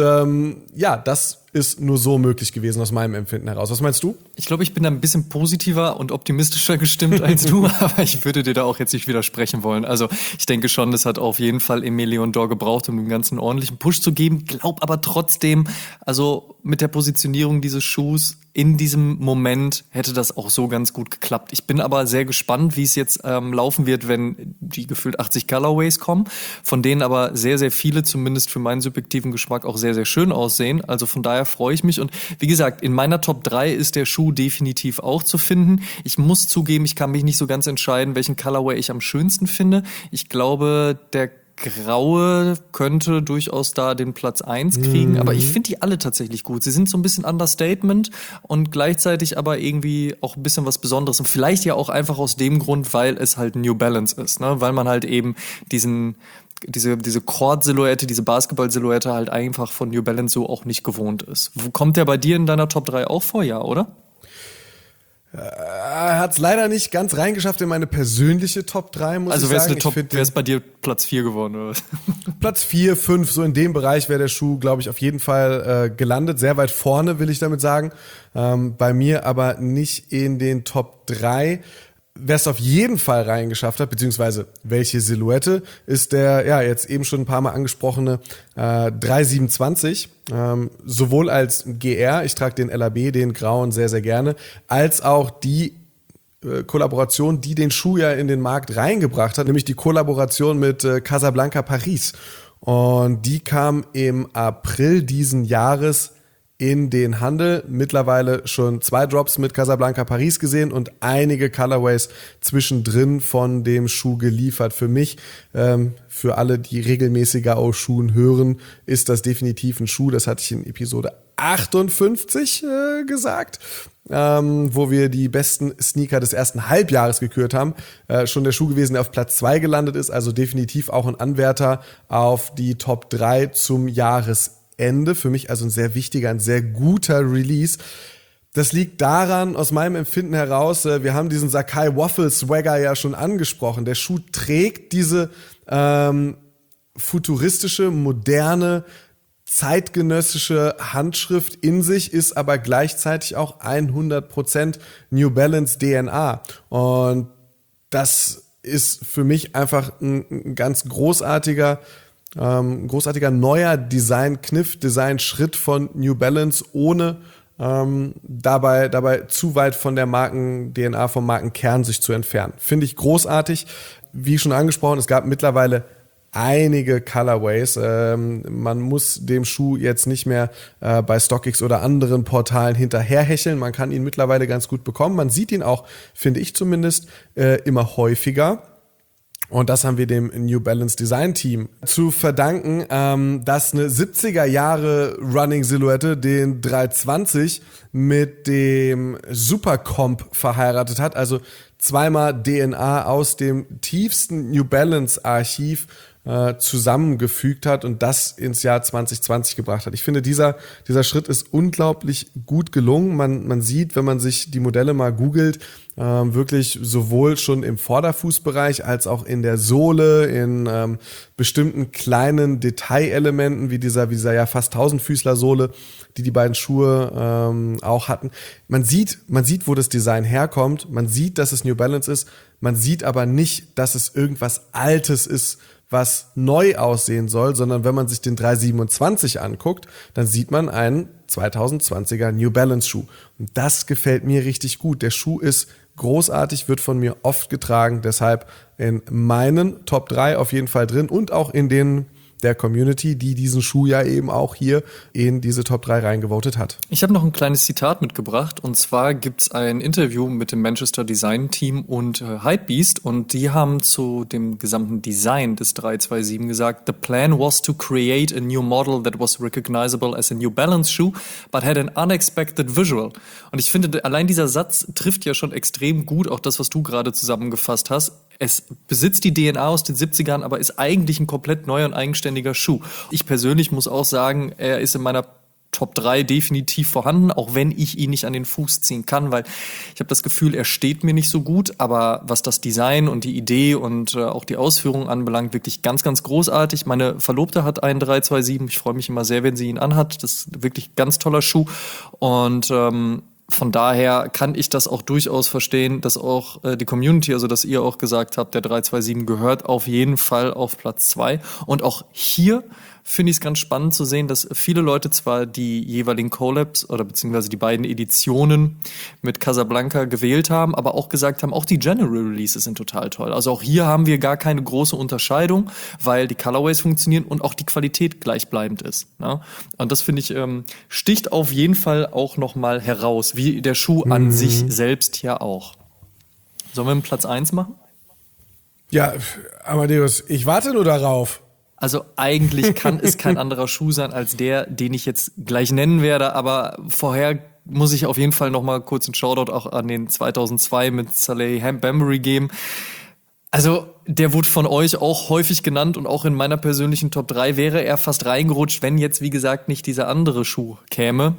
das ist nur so möglich gewesen aus meinem Empfinden heraus. Was meinst du? Ich glaube, ich bin da ein bisschen positiver und optimistischer gestimmt als du, aber ich würde dir da auch jetzt nicht widersprechen wollen. Also ich denke schon, das hat auf jeden Fall A Million Door gebraucht, um dem Ganzen einen ordentlichen Push zu geben. Glaub aber trotzdem, also mit der Positionierung dieses Schuhs in diesem Moment hätte das auch so ganz gut geklappt. Ich bin aber sehr gespannt, wie es jetzt laufen wird, wenn die gefühlt 80 Colorways kommen, von denen aber sehr, sehr viele, zumindest für meinen subjektiven Geschmack, auch sehr, sehr schön aussehen. Also von daher freue ich mich. Und wie gesagt, in meiner Top 3 ist der Schuh definitiv auch zu finden. Ich muss zugeben, ich kann mich nicht so ganz entscheiden, welchen Colorway ich am schönsten finde. Ich glaube, der Graue könnte durchaus da den Platz 1 kriegen, aber ich finde die alle tatsächlich gut. Sie sind so ein bisschen Understatement und gleichzeitig aber irgendwie auch ein bisschen was Besonderes. Und vielleicht ja auch einfach aus dem Grund, weil es halt New Balance ist, ne? Weil man halt eben diese Cord-Silhouette, diese Basketball-Silhouette halt einfach von New Balance so auch nicht gewohnt ist. Kommt der bei dir in deiner Top 3 auch vor, ja, oder? Er hat es leider nicht ganz reingeschafft in meine persönliche Top 3, muss ich sagen. Also wäre es bei dir Platz 4 geworden, oder? Platz 4, 5, so in dem Bereich wäre der Schuh, glaube ich, auf jeden Fall gelandet. Sehr weit vorne, will ich damit sagen. Bei mir aber nicht in den Top 3. Wer es auf jeden Fall reingeschafft hat, beziehungsweise welche Silhouette, ist der jetzt eben schon ein paar Mal angesprochene 327. Sowohl als GR, ich trage den LAB, den grauen, sehr, sehr gerne, als auch die Kollaboration, die den Schuh ja in den Markt reingebracht hat, nämlich die Kollaboration mit Casablanca Paris. Und die kam im April diesen Jahres in den Handel. Mittlerweile schon 2 Drops mit Casablanca Paris gesehen und einige Colorways zwischendrin von dem Schuh geliefert. Für mich, für alle, die regelmäßiger aus Schuhen hören, ist das definitiv ein Schuh. Das hatte ich in Episode 58 gesagt, wo wir die besten Sneaker des ersten Halbjahres gekürt haben. Schon der Schuh gewesen, der auf Platz 2 gelandet ist. Also definitiv auch ein Anwärter auf die Top 3 zum Jahresende. Für mich also ein sehr wichtiger, ein sehr guter Release. Das liegt daran, aus meinem Empfinden heraus, wir haben diesen Sacai Waffle Swagger ja schon angesprochen. Der Schuh trägt diese futuristische, moderne, zeitgenössische Handschrift in sich, ist aber gleichzeitig auch 100% New Balance DNA. Und das ist für mich einfach ein ganz großartiger neuer Design-Kniff, Design-Schritt von New Balance, ohne dabei zu weit von der Marken-DNA, vom Markenkern sich zu entfernen. Finde ich großartig. Wie schon angesprochen, es gab mittlerweile einige Colorways. Man muss dem Schuh jetzt nicht mehr bei StockX oder anderen Portalen hinterherhecheln. Man kann ihn mittlerweile ganz gut bekommen. Man sieht ihn auch, finde ich zumindest, immer häufiger. Und das haben wir dem New Balance Design Team zu verdanken, dass eine 70er Jahre Running Silhouette den 320 mit dem Supercomp verheiratet hat. Also zweimal DNA aus dem tiefsten New Balance Archiv zusammengefügt hat und das ins Jahr 2020 gebracht hat. Ich finde, dieser Schritt ist unglaublich gut gelungen. Man sieht, wenn man sich die Modelle mal googelt, wirklich sowohl schon im Vorderfußbereich als auch in der Sohle, in bestimmten kleinen Detailelementen wie dieser ja fast 1000-Füßler-Sohle, die beiden Schuhe auch hatten. Man sieht, wo das Design herkommt. Man sieht, dass es New Balance ist. Man sieht aber nicht, dass es irgendwas Altes ist, was neu aussehen soll, sondern wenn man sich den 327 anguckt, dann sieht man einen 2020er New Balance Schuh. Und das gefällt mir richtig gut. Der Schuh ist großartig, wird von mir oft getragen, deshalb in meinen Top 3 auf jeden Fall drin und auch in den der Community, die diesen Schuh ja eben auch hier in diese Top 3 reingevotet hat. Ich habe noch ein kleines Zitat mitgebracht und zwar gibt's ein Interview mit dem Manchester Design Team und Hypebeast und die haben zu dem gesamten Design des 327 gesagt: The plan was to create a new model that was recognizable as a New Balance shoe, but had an unexpected visual. Und ich finde, allein dieser Satz trifft ja schon extrem gut auch das, was du gerade zusammengefasst hast. Es besitzt die DNA aus den 70ern, aber ist eigentlich ein komplett neuer und eigenständiger Schuh. Ich persönlich muss auch sagen, er ist in meiner Top 3 definitiv vorhanden, auch wenn ich ihn nicht an den Fuß ziehen kann, weil ich habe das Gefühl, er steht mir nicht so gut, aber was das Design und die Idee und auch die Ausführung anbelangt, wirklich ganz, ganz großartig. Meine Verlobte hat einen 327, ich freue mich immer sehr, wenn sie ihn anhat. Das ist wirklich ein ganz toller Schuh und von daher kann ich das auch durchaus verstehen, dass auch die Community, also dass ihr auch gesagt habt, der 327 gehört auf jeden Fall auf Platz 2. Und auch hier finde ich es ganz spannend zu sehen, dass viele Leute zwar die jeweiligen Collabs oder beziehungsweise die beiden Editionen mit Casablanca gewählt haben, aber auch gesagt haben, auch die General Releases sind total toll. Also auch hier haben wir gar keine große Unterscheidung, weil die Colorways funktionieren und auch die Qualität gleichbleibend ist. Ne? Und das finde ich sticht auf jeden Fall auch nochmal heraus, wie der Schuh an sich selbst ja auch. Sollen wir einen Platz 1 machen? Ja, Amadeus, ich warte nur darauf. Also eigentlich kann es kein anderer Schuh sein als der, den ich jetzt gleich nennen werde, aber vorher muss ich auf jeden Fall noch mal kurz einen Shoutout auch an den 2002 mit Saleh Bambury geben. Also der wurde von euch auch häufig genannt und auch in meiner persönlichen Top 3 wäre er fast reingerutscht, wenn jetzt, wie gesagt, nicht dieser andere Schuh käme.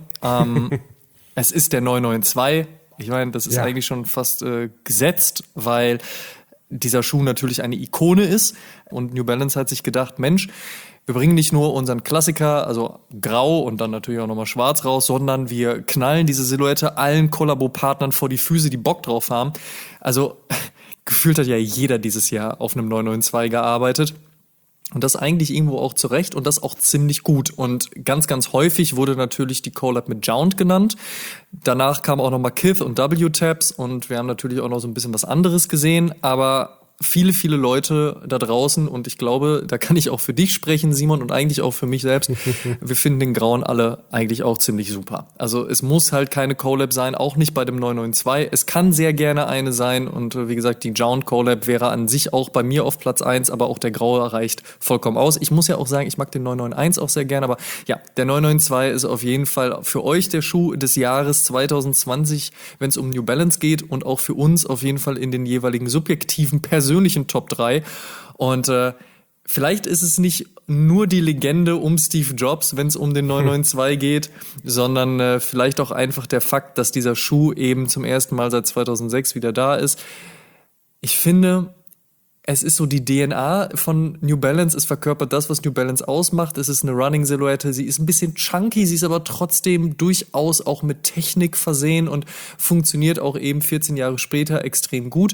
Es ist der 992. Ich meine, das ist eigentlich schon fast gesetzt, weil dieser Schuh natürlich eine Ikone ist und New Balance hat sich gedacht, Mensch, wir bringen nicht nur unseren Klassiker, also grau und dann natürlich auch nochmal schwarz raus, sondern wir knallen diese Silhouette allen Kollabo-Partnern vor die Füße, die Bock drauf haben. Also gefühlt hat ja jeder dieses Jahr auf einem 992 gearbeitet. Und das eigentlich irgendwo auch zurecht und das auch ziemlich gut. Und ganz, ganz häufig wurde natürlich die Collab mit Jount genannt. Danach kam auch nochmal Kith und W-Tabs und wir haben natürlich auch noch so ein bisschen was anderes gesehen. Aber viele, viele Leute da draußen und ich glaube, da kann ich auch für dich sprechen, Simon, und eigentlich auch für mich selbst. Wir finden den Grauen alle eigentlich auch ziemlich super. Also es muss halt keine Collab sein, auch nicht bei dem 992. Es kann sehr gerne eine sein und wie gesagt, die Jount Collab wäre an sich auch bei mir auf Platz 1, aber auch der Graue reicht vollkommen aus. Ich muss ja auch sagen, ich mag den 991 auch sehr gerne, aber ja, der 992 ist auf jeden Fall für euch der Schuh des Jahres 2020, wenn es um New Balance geht und auch für uns auf jeden Fall in den jeweiligen subjektiven persönlichen Top 3 und vielleicht ist es nicht nur die Legende um Steve Jobs, wenn es um den 992 geht, sondern vielleicht auch einfach der Fakt, dass dieser Schuh eben zum ersten Mal seit 2006 wieder da ist. Ich finde, es ist so die DNA von New Balance, es verkörpert das, was New Balance ausmacht. Es ist eine Running-Silhouette, sie ist ein bisschen chunky, sie ist aber trotzdem durchaus auch mit Technik versehen und funktioniert auch eben 14 Jahre später extrem gut.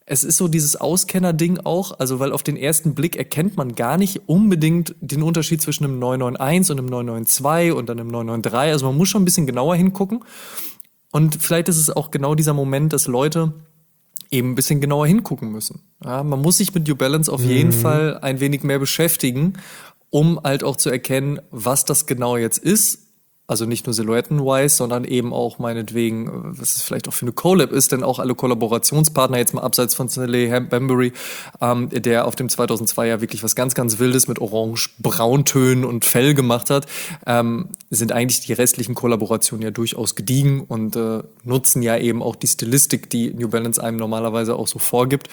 Es ist so dieses Auskenner-Ding auch, also weil auf den ersten Blick erkennt man gar nicht unbedingt den Unterschied zwischen einem 991 und einem 992 und dann einem 993. Also man muss schon ein bisschen genauer hingucken. Und vielleicht ist es auch genau dieser Moment, dass Leute eben ein bisschen genauer hingucken müssen. Ja, man muss sich mit New Balance auf jeden Fall ein wenig mehr beschäftigen, um halt auch zu erkennen, was das genau jetzt ist. Also nicht nur silhouetten-wise, sondern eben auch meinetwegen, was es vielleicht auch für eine Collab ist, denn auch alle Kollaborationspartner, jetzt mal abseits von Stanley Bembury, der auf dem 2002 ja wirklich was ganz, ganz Wildes mit Orange-Brauntönen und Fell gemacht hat, sind eigentlich die restlichen Kollaborationen ja durchaus gediegen und nutzen ja eben auch die Stilistik, die New Balance einem normalerweise auch so vorgibt.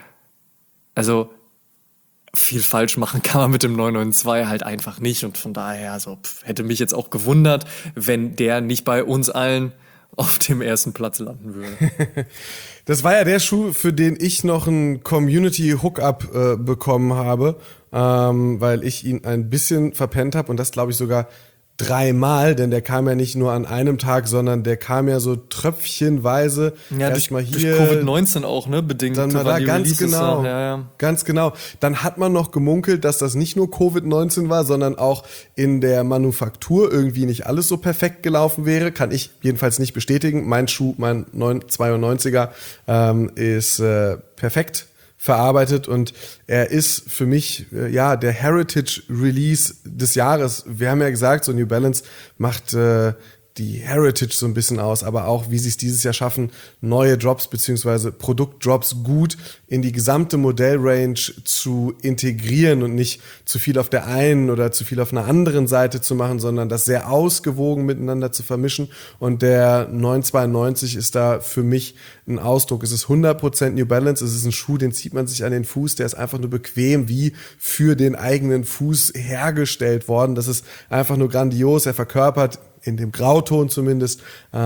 Also viel falsch machen kann man mit dem 992 halt einfach nicht und von daher hätte mich jetzt auch gewundert, wenn der nicht bei uns allen auf dem ersten Platz landen würde. Das war ja der Schuh, für den ich noch ein Community-Hookup bekommen habe, weil ich ihn ein bisschen verpennt habe und das glaube ich sogar 3-mal, denn der kam ja nicht nur an einem Tag, sondern der kam ja so tröpfchenweise. Ja, erstmal durch hier, Covid-19 auch, ne, bedingt. dann mal da, ganz genau, ganz genau. Dann hat man noch gemunkelt, dass das nicht nur Covid-19 war, sondern auch in der Manufaktur irgendwie nicht alles so perfekt gelaufen wäre. Kann ich jedenfalls nicht bestätigen. Mein Schuh, mein 992er, ist perfekt verarbeitet und er ist für mich der Heritage Release des Jahres. Wir haben ja gesagt, so New Balance macht die Heritage so ein bisschen aus, aber auch, wie sie es dieses Jahr schaffen, neue Drops beziehungsweise Produktdrops gut in die gesamte Modellrange zu integrieren und nicht zu viel auf der einen oder zu viel auf einer anderen Seite zu machen, sondern das sehr ausgewogen miteinander zu vermischen. Und der 992 ist da für mich ein Ausdruck. Es ist 100% New Balance, es ist ein Schuh, den zieht man sich an den Fuß, der ist einfach nur bequem, wie für den eigenen Fuß hergestellt worden. Das ist einfach nur grandios, er verkörpert in dem Grauton zumindest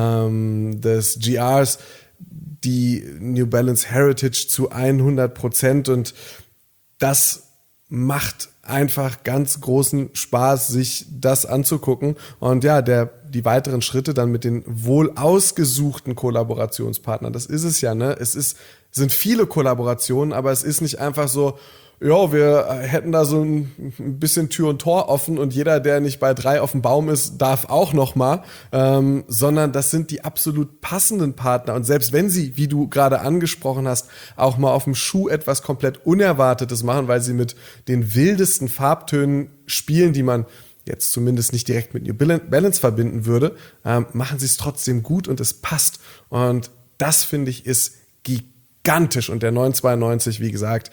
des GRs die New Balance Heritage zu 100% und das macht einfach ganz großen Spaß, sich das anzugucken und ja, die weiteren Schritte dann mit den wohl ausgesuchten Kollaborationspartnern, das ist es ja, ne? Sind viele Kollaborationen, aber es ist nicht einfach so, ja, wir hätten da so ein bisschen Tür und Tor offen und jeder, der nicht bei 3 auf dem Baum ist, darf auch noch mal, sondern das sind die absolut passenden Partner und selbst wenn sie, wie du gerade angesprochen hast, auch mal auf dem Schuh etwas komplett Unerwartetes machen, weil sie mit den wildesten Farbtönen spielen, die man jetzt zumindest nicht direkt mit New Balance verbinden würde, machen sie es trotzdem gut und es passt und das, finde ich, ist gigantisch und der 992, wie gesagt,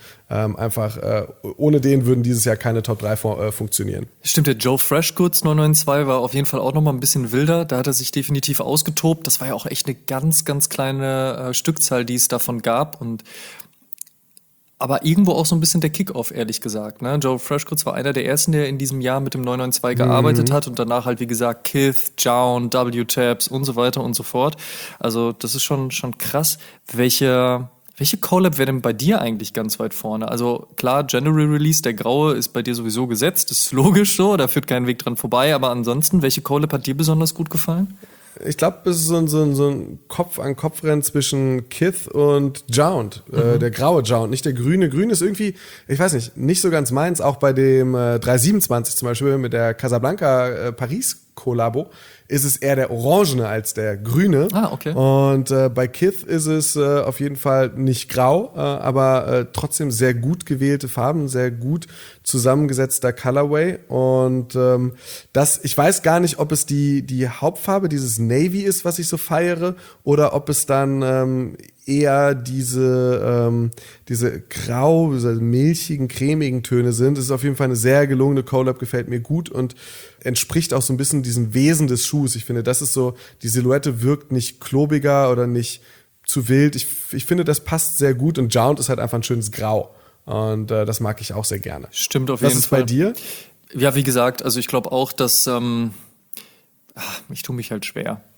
ohne den würden dieses Jahr keine Top 3 funktionieren. Stimmt, der Joe Freshgoods 992 war auf jeden Fall auch nochmal ein bisschen wilder, da hat er sich definitiv ausgetobt, das war ja auch echt eine ganz, ganz kleine Stückzahl, die es davon gab und aber irgendwo auch so ein bisschen der Kickoff, ehrlich gesagt. Ne? Joe Freshgoods war einer der ersten, der in diesem Jahr mit dem 992 gearbeitet hat und danach halt, wie gesagt, Kith, Jown, W-Tabs und so weiter und so fort. Also das ist schon krass. Welche Collab wäre denn bei dir eigentlich ganz weit vorne? Also klar, General Release, der graue ist bei dir sowieso gesetzt, das ist logisch so, da führt kein Weg dran vorbei, aber ansonsten, welche Collab hat dir besonders gut gefallen? Ich glaube, es ist so ein Kopf-an-Kopf-Rennen zwischen Kith und Jound, der graue Jound, nicht der grüne. Grün ist irgendwie, ich weiß nicht so ganz meins, auch bei dem 327 zum Beispiel mit der Casablanca Paris-Kollabo ist es eher der orangene als der grüne. Okay. Und bei Kith ist es auf jeden Fall nicht grau, aber trotzdem sehr gut gewählte Farben, sehr gut zusammengesetzter Colorway. Und ich weiß gar nicht, ob es die Hauptfarbe, dieses Navy ist, was ich so feiere, oder ob es dann eher diese grau, diese milchigen, cremigen Töne sind. Es ist auf jeden Fall eine sehr gelungene Collab, gefällt mir gut und entspricht auch so ein bisschen diesem Wesen des Schuhs. Ich finde, das ist so, die Silhouette wirkt nicht klobiger oder nicht zu wild. Ich finde, das passt sehr gut und Jound ist halt einfach ein schönes Grau. Und das mag ich auch sehr gerne. Stimmt auf jeden Fall. Was ist bei dir? Ja, wie gesagt, also ich glaube auch, dass ich tue mich halt schwer.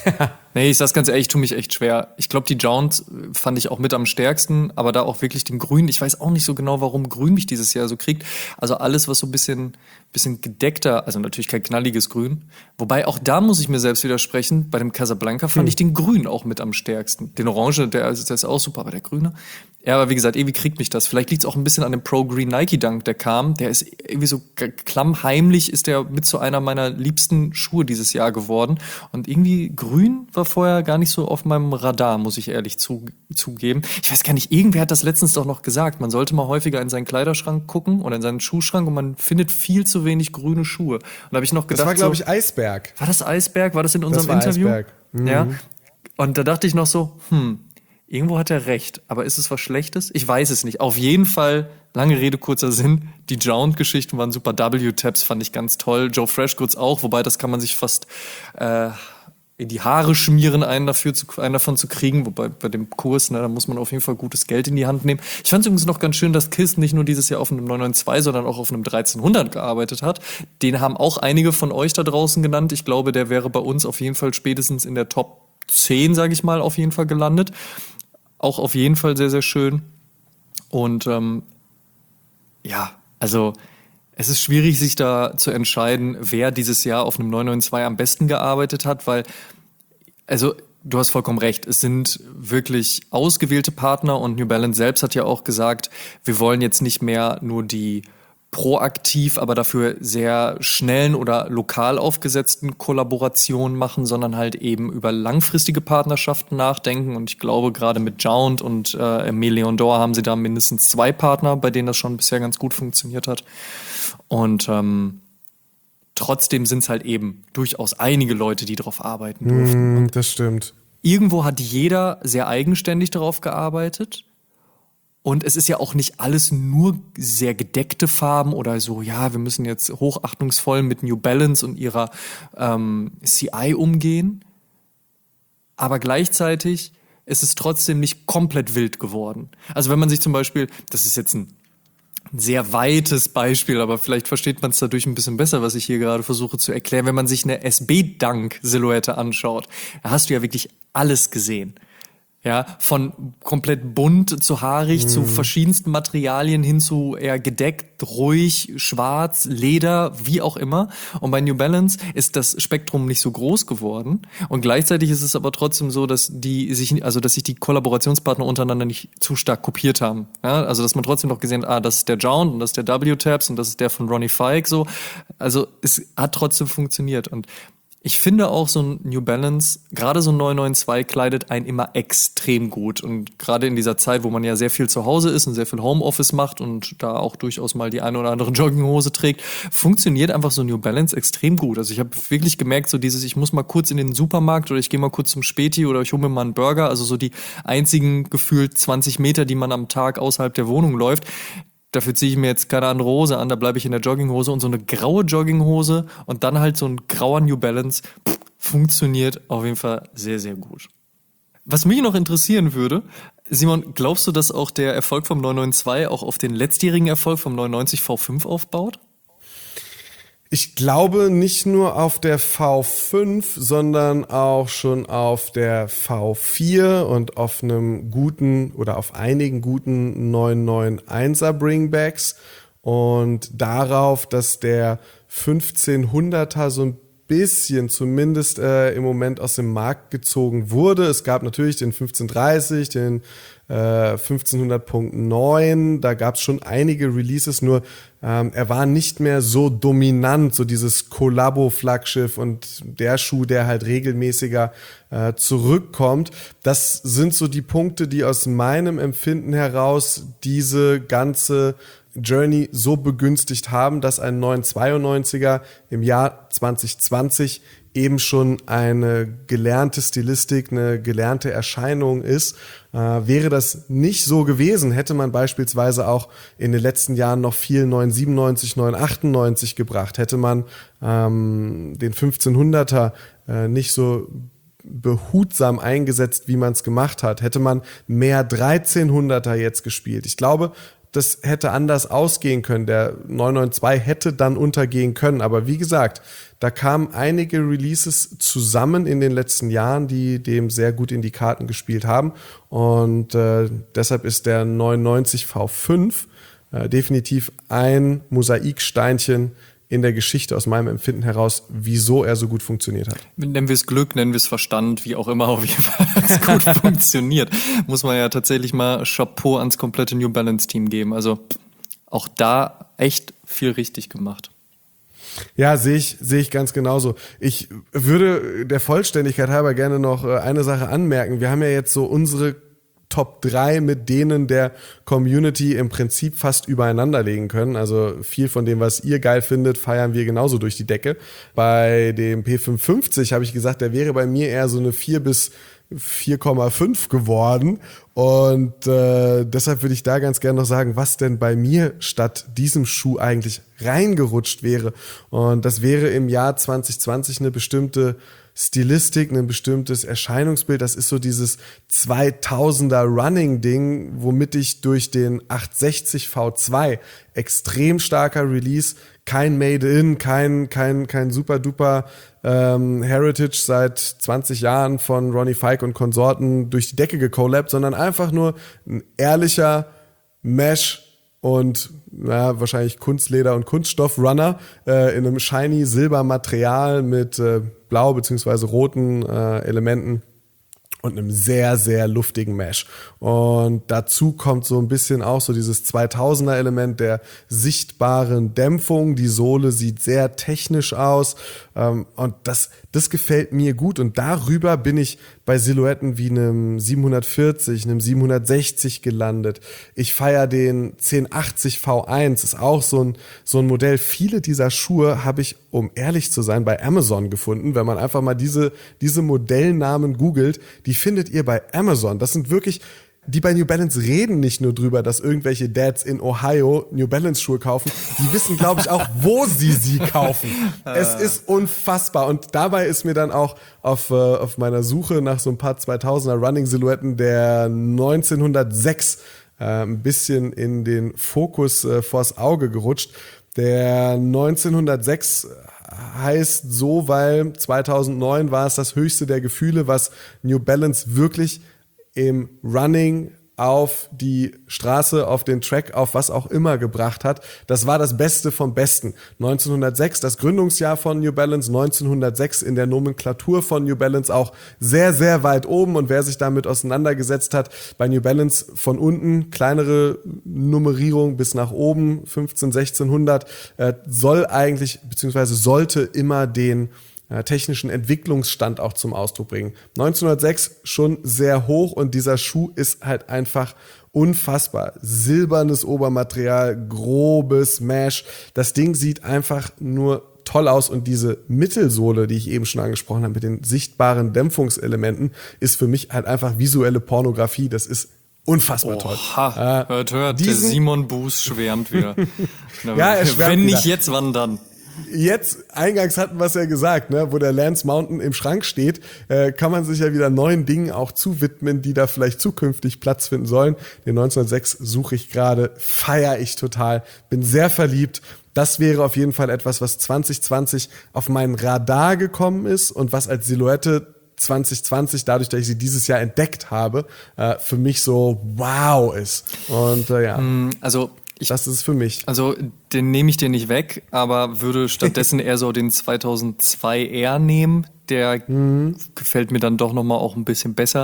Nee, ich sag's ganz ehrlich, ich tue mich echt schwer. Ich glaube, die Jounce fand ich auch mit am stärksten, aber da auch wirklich den Grün. Ich weiß auch nicht so genau, warum Grün mich dieses Jahr so kriegt. Also alles, was so ein bisschen gedeckter, also natürlich kein knalliges Grün. Wobei auch da muss ich mir selbst widersprechen. Bei dem Casablanca fand ich den Grün auch mit am stärksten. Den Orange, der ist auch super, aber der Grüne. Ja, aber wie gesagt, irgendwie kriegt mich das. Vielleicht liegt's auch ein bisschen an dem Pro Green Nike Dunk, der kam. Der ist irgendwie so klammheimlich, ist der mit zu einer meiner liebsten Schuhe dieses Jahr geworden. Und irgendwie Grün war vorher gar nicht so auf meinem Radar, muss ich ehrlich zugeben. Ich weiß gar nicht, irgendwer hat das letztens doch noch gesagt. Man sollte mal häufiger in seinen Kleiderschrank gucken oder in seinen Schuhschrank und man findet viel zu wenig grüne Schuhe. Und da habe ich noch gedacht, das war, glaube ich, Eisberg. War das Eisberg? War das in unserem Interview? Eisberg. Mhm. Ja. Und da dachte ich noch so, irgendwo hat er recht. Aber ist es was Schlechtes? Ich weiß es nicht. Auf jeden Fall, lange Rede, kurzer Sinn, die Jound-Geschichten waren super. W-Taps fand ich ganz toll. Joe Freshgoods auch, wobei das kann man sich fast in die Haare schmieren, einen davon zu kriegen. Wobei bei dem Kurs, da muss man auf jeden Fall gutes Geld in die Hand nehmen. Ich fand es übrigens noch ganz schön, dass KISS nicht nur dieses Jahr auf einem 992, sondern auch auf einem 1300 gearbeitet hat. Den haben auch einige von euch da draußen genannt. Ich glaube, der wäre bei uns auf jeden Fall spätestens in der Top 10, sage ich mal, auf jeden Fall gelandet. Auch auf jeden Fall sehr, sehr schön. Und also es ist schwierig, sich da zu entscheiden, wer dieses Jahr auf einem 992 am besten gearbeitet hat, weil, also du hast vollkommen recht, es sind wirklich ausgewählte Partner und New Balance selbst hat ja auch gesagt, wir wollen jetzt nicht mehr nur die proaktiv, aber dafür sehr schnellen oder lokal aufgesetzten Kollaborationen machen, sondern halt eben über langfristige Partnerschaften nachdenken. Und ich glaube, gerade mit Jound und Leon Dor haben sie da mindestens 2 Partner, bei denen das schon bisher ganz gut funktioniert hat. Und trotzdem sind es halt eben durchaus einige Leute, die darauf arbeiten durften. Das stimmt. Irgendwo hat jeder sehr eigenständig darauf gearbeitet. Und es ist ja auch nicht alles nur sehr gedeckte Farben oder so, ja, wir müssen jetzt hochachtungsvoll mit New Balance und ihrer CI umgehen. Aber gleichzeitig ist es trotzdem nicht komplett wild geworden. Also wenn man sich zum Beispiel, das ist jetzt ein sehr weites Beispiel, aber vielleicht versteht man es dadurch ein bisschen besser, was ich hier gerade versuche zu erklären. Wenn man sich eine SB-Dunk-Silhouette anschaut, da hast du ja wirklich alles gesehen. Ja, von komplett bunt zu haarig, zu verschiedensten Materialien hin zu eher gedeckt, ruhig, schwarz, Leder, wie auch immer. Und bei New Balance ist das Spektrum nicht so groß geworden. Und gleichzeitig ist es aber trotzdem so, dass sich die Kollaborationspartner untereinander nicht zu stark kopiert haben. Ja, also, dass man trotzdem noch gesehen hat, das ist der Jound und das ist der W-Taps und das ist der von Ronnie Fike, so. Also, es hat trotzdem funktioniert. Und ich finde auch so ein New Balance, gerade so ein 992 kleidet einen immer extrem gut. Und gerade in dieser Zeit, wo man ja sehr viel zu Hause ist und sehr viel Homeoffice macht und da auch durchaus mal die eine oder andere Jogginghose trägt, funktioniert einfach so New Balance extrem gut. Also ich habe wirklich gemerkt, so dieses, ich muss mal kurz in den Supermarkt oder ich gehe mal kurz zum Späti oder ich hole mir mal einen Burger, also so die einzigen gefühlt 20 Meter, die man am Tag außerhalb der Wohnung läuft. Dafür ziehe ich mir jetzt keine andere Hose an, da bleibe ich in der Jogginghose und so eine graue Jogginghose und dann halt so ein grauer New Balance funktioniert auf jeden Fall sehr, sehr gut. Was mich noch interessieren würde, Simon, glaubst du, dass auch der Erfolg vom 992 auch auf den letztjährigen Erfolg vom 990 V5 aufbaut? Ich glaube nicht nur auf der V5, sondern auch schon auf der V4 und auf einem guten oder auf einigen guten 991er Bringbacks und darauf, dass der 1500er so ein bisschen zumindest im Moment aus dem Markt gezogen wurde. Es gab natürlich den 1530, den 1500.9, da gab es schon einige Releases, nur er war nicht mehr so dominant, so dieses Collabo-Flaggschiff und der Schuh, der halt regelmäßiger zurückkommt. Das sind so die Punkte, die aus meinem Empfinden heraus diese ganze Journey so begünstigt haben, dass ein 992er im Jahr 2020 eben schon eine gelernte Stilistik, eine gelernte Erscheinung ist. Wäre das nicht so gewesen, hätte man beispielsweise auch in den letzten Jahren noch viel 997, 998 gebracht, hätte man den 1500er nicht so behutsam eingesetzt, wie man es gemacht hat, hätte man mehr 1300er jetzt gespielt. Ich glaube, das hätte anders ausgehen können. Der 992 hätte dann untergehen können. Aber wie gesagt, da kamen einige Releases zusammen in den letzten Jahren, die dem sehr gut in die Karten gespielt haben. Und deshalb ist der 990 V5 definitiv ein Mosaiksteinchen in der Geschichte aus meinem Empfinden heraus, wieso er so gut funktioniert hat. Nennen wir es Glück, nennen wir es Verstand, wie auch immer, auf jeden Fall hat es gut funktioniert. Muss man ja tatsächlich mal Chapeau ans komplette New Balance Team geben. Also auch da echt viel richtig gemacht. Ja, sehe ich ganz genauso. Ich würde der Vollständigkeit halber gerne noch eine Sache anmerken. Wir haben ja jetzt so unsere Top 3 mit denen der Community im Prinzip fast übereinander legen können. Also viel von dem, was ihr geil findet, feiern wir genauso durch die Decke. Bei dem P550 habe ich gesagt, der wäre bei mir eher so eine 4 bis 4,5 geworden. Und deshalb würde ich da ganz gerne noch sagen, was denn bei mir statt diesem Schuh eigentlich reingerutscht wäre. Und das wäre im Jahr 2020 eine bestimmte Stilistik, ein bestimmtes Erscheinungsbild. Das ist so dieses 2000er Running-Ding, womit ich durch den 860 V2 extrem starker Release, kein Made-in, kein super-duper Heritage seit 20 Jahren von Ronnie Fike und Konsorten durch die Decke gecollabt, sondern einfach nur ein ehrlicher Mesh und wahrscheinlich Kunstleder- und Kunststoff-Runner in einem shiny Silbermaterial mit blau bzw. roten Elementen und einem sehr, sehr luftigen Mesh. Und dazu kommt so ein bisschen auch so dieses 2000er Element der sichtbaren Dämpfung. Die Sohle sieht sehr technisch aus und das gefällt mir gut. Und darüber bin ich bei Silhouetten wie einem 740, einem 760 gelandet. Ich feiere den 1080 V1, ist auch so ein Modell. Viele dieser Schuhe habe ich, um ehrlich zu sein, bei Amazon gefunden. Wenn man einfach mal diese Modellnamen googelt, die findet ihr bei Amazon. Das sind wirklich, die bei New Balance reden nicht nur drüber, dass irgendwelche Dads in Ohio New Balance Schuhe kaufen. Die wissen, glaube ich, auch, wo sie kaufen. Es ist unfassbar. Und dabei ist mir dann auch auf meiner Suche nach so ein paar 2000er Running-Silhouetten der 1906 ein bisschen in den Fokus vors Auge gerutscht. Der 1906 heißt so, weil 2009 war es das höchste der Gefühle, was New Balance wirklich im Running auf die Straße, auf den Track, auf was auch immer gebracht hat. Das war das Beste vom Besten. 1906, das Gründungsjahr von New Balance, 1906 in der Nomenklatur von New Balance auch sehr, sehr weit oben. Und wer sich damit auseinandergesetzt hat, bei New Balance von unten, kleinere Nummerierung bis nach oben, 15, 1600, soll eigentlich, beziehungsweise sollte immer den technischen Entwicklungsstand auch zum Ausdruck bringen. 1906 schon sehr hoch und dieser Schuh ist halt einfach unfassbar. Silbernes Obermaterial, grobes Mesh. Das Ding sieht einfach nur toll aus und diese Mittelsohle, die ich eben schon angesprochen habe, mit den sichtbaren Dämpfungselementen, ist für mich halt einfach visuelle Pornografie. Das ist unfassbar toll. Hört, der Simon Buß schwärmt wieder. Ja, er schwärmt Wenn nicht wieder. jetzt, wann dann? Jetzt, eingangs hatten wir es ja gesagt, ne, wo der Lance Mountain im Schrank steht, kann man sich ja wieder neuen Dingen auch zuwidmen, die da vielleicht zukünftig Platz finden sollen. Den 1906 suche ich gerade, feiere ich total, bin sehr verliebt. Das wäre auf jeden Fall etwas, was 2020 auf mein Radar gekommen ist und was als Silhouette 2020, dadurch, dass ich sie dieses Jahr entdeckt habe, für mich so wow ist. Und Also das ist es für mich. Also den nehme ich dir nicht weg, aber würde stattdessen eher so den 2002R nehmen. Der gefällt mir dann doch nochmal auch ein bisschen besser.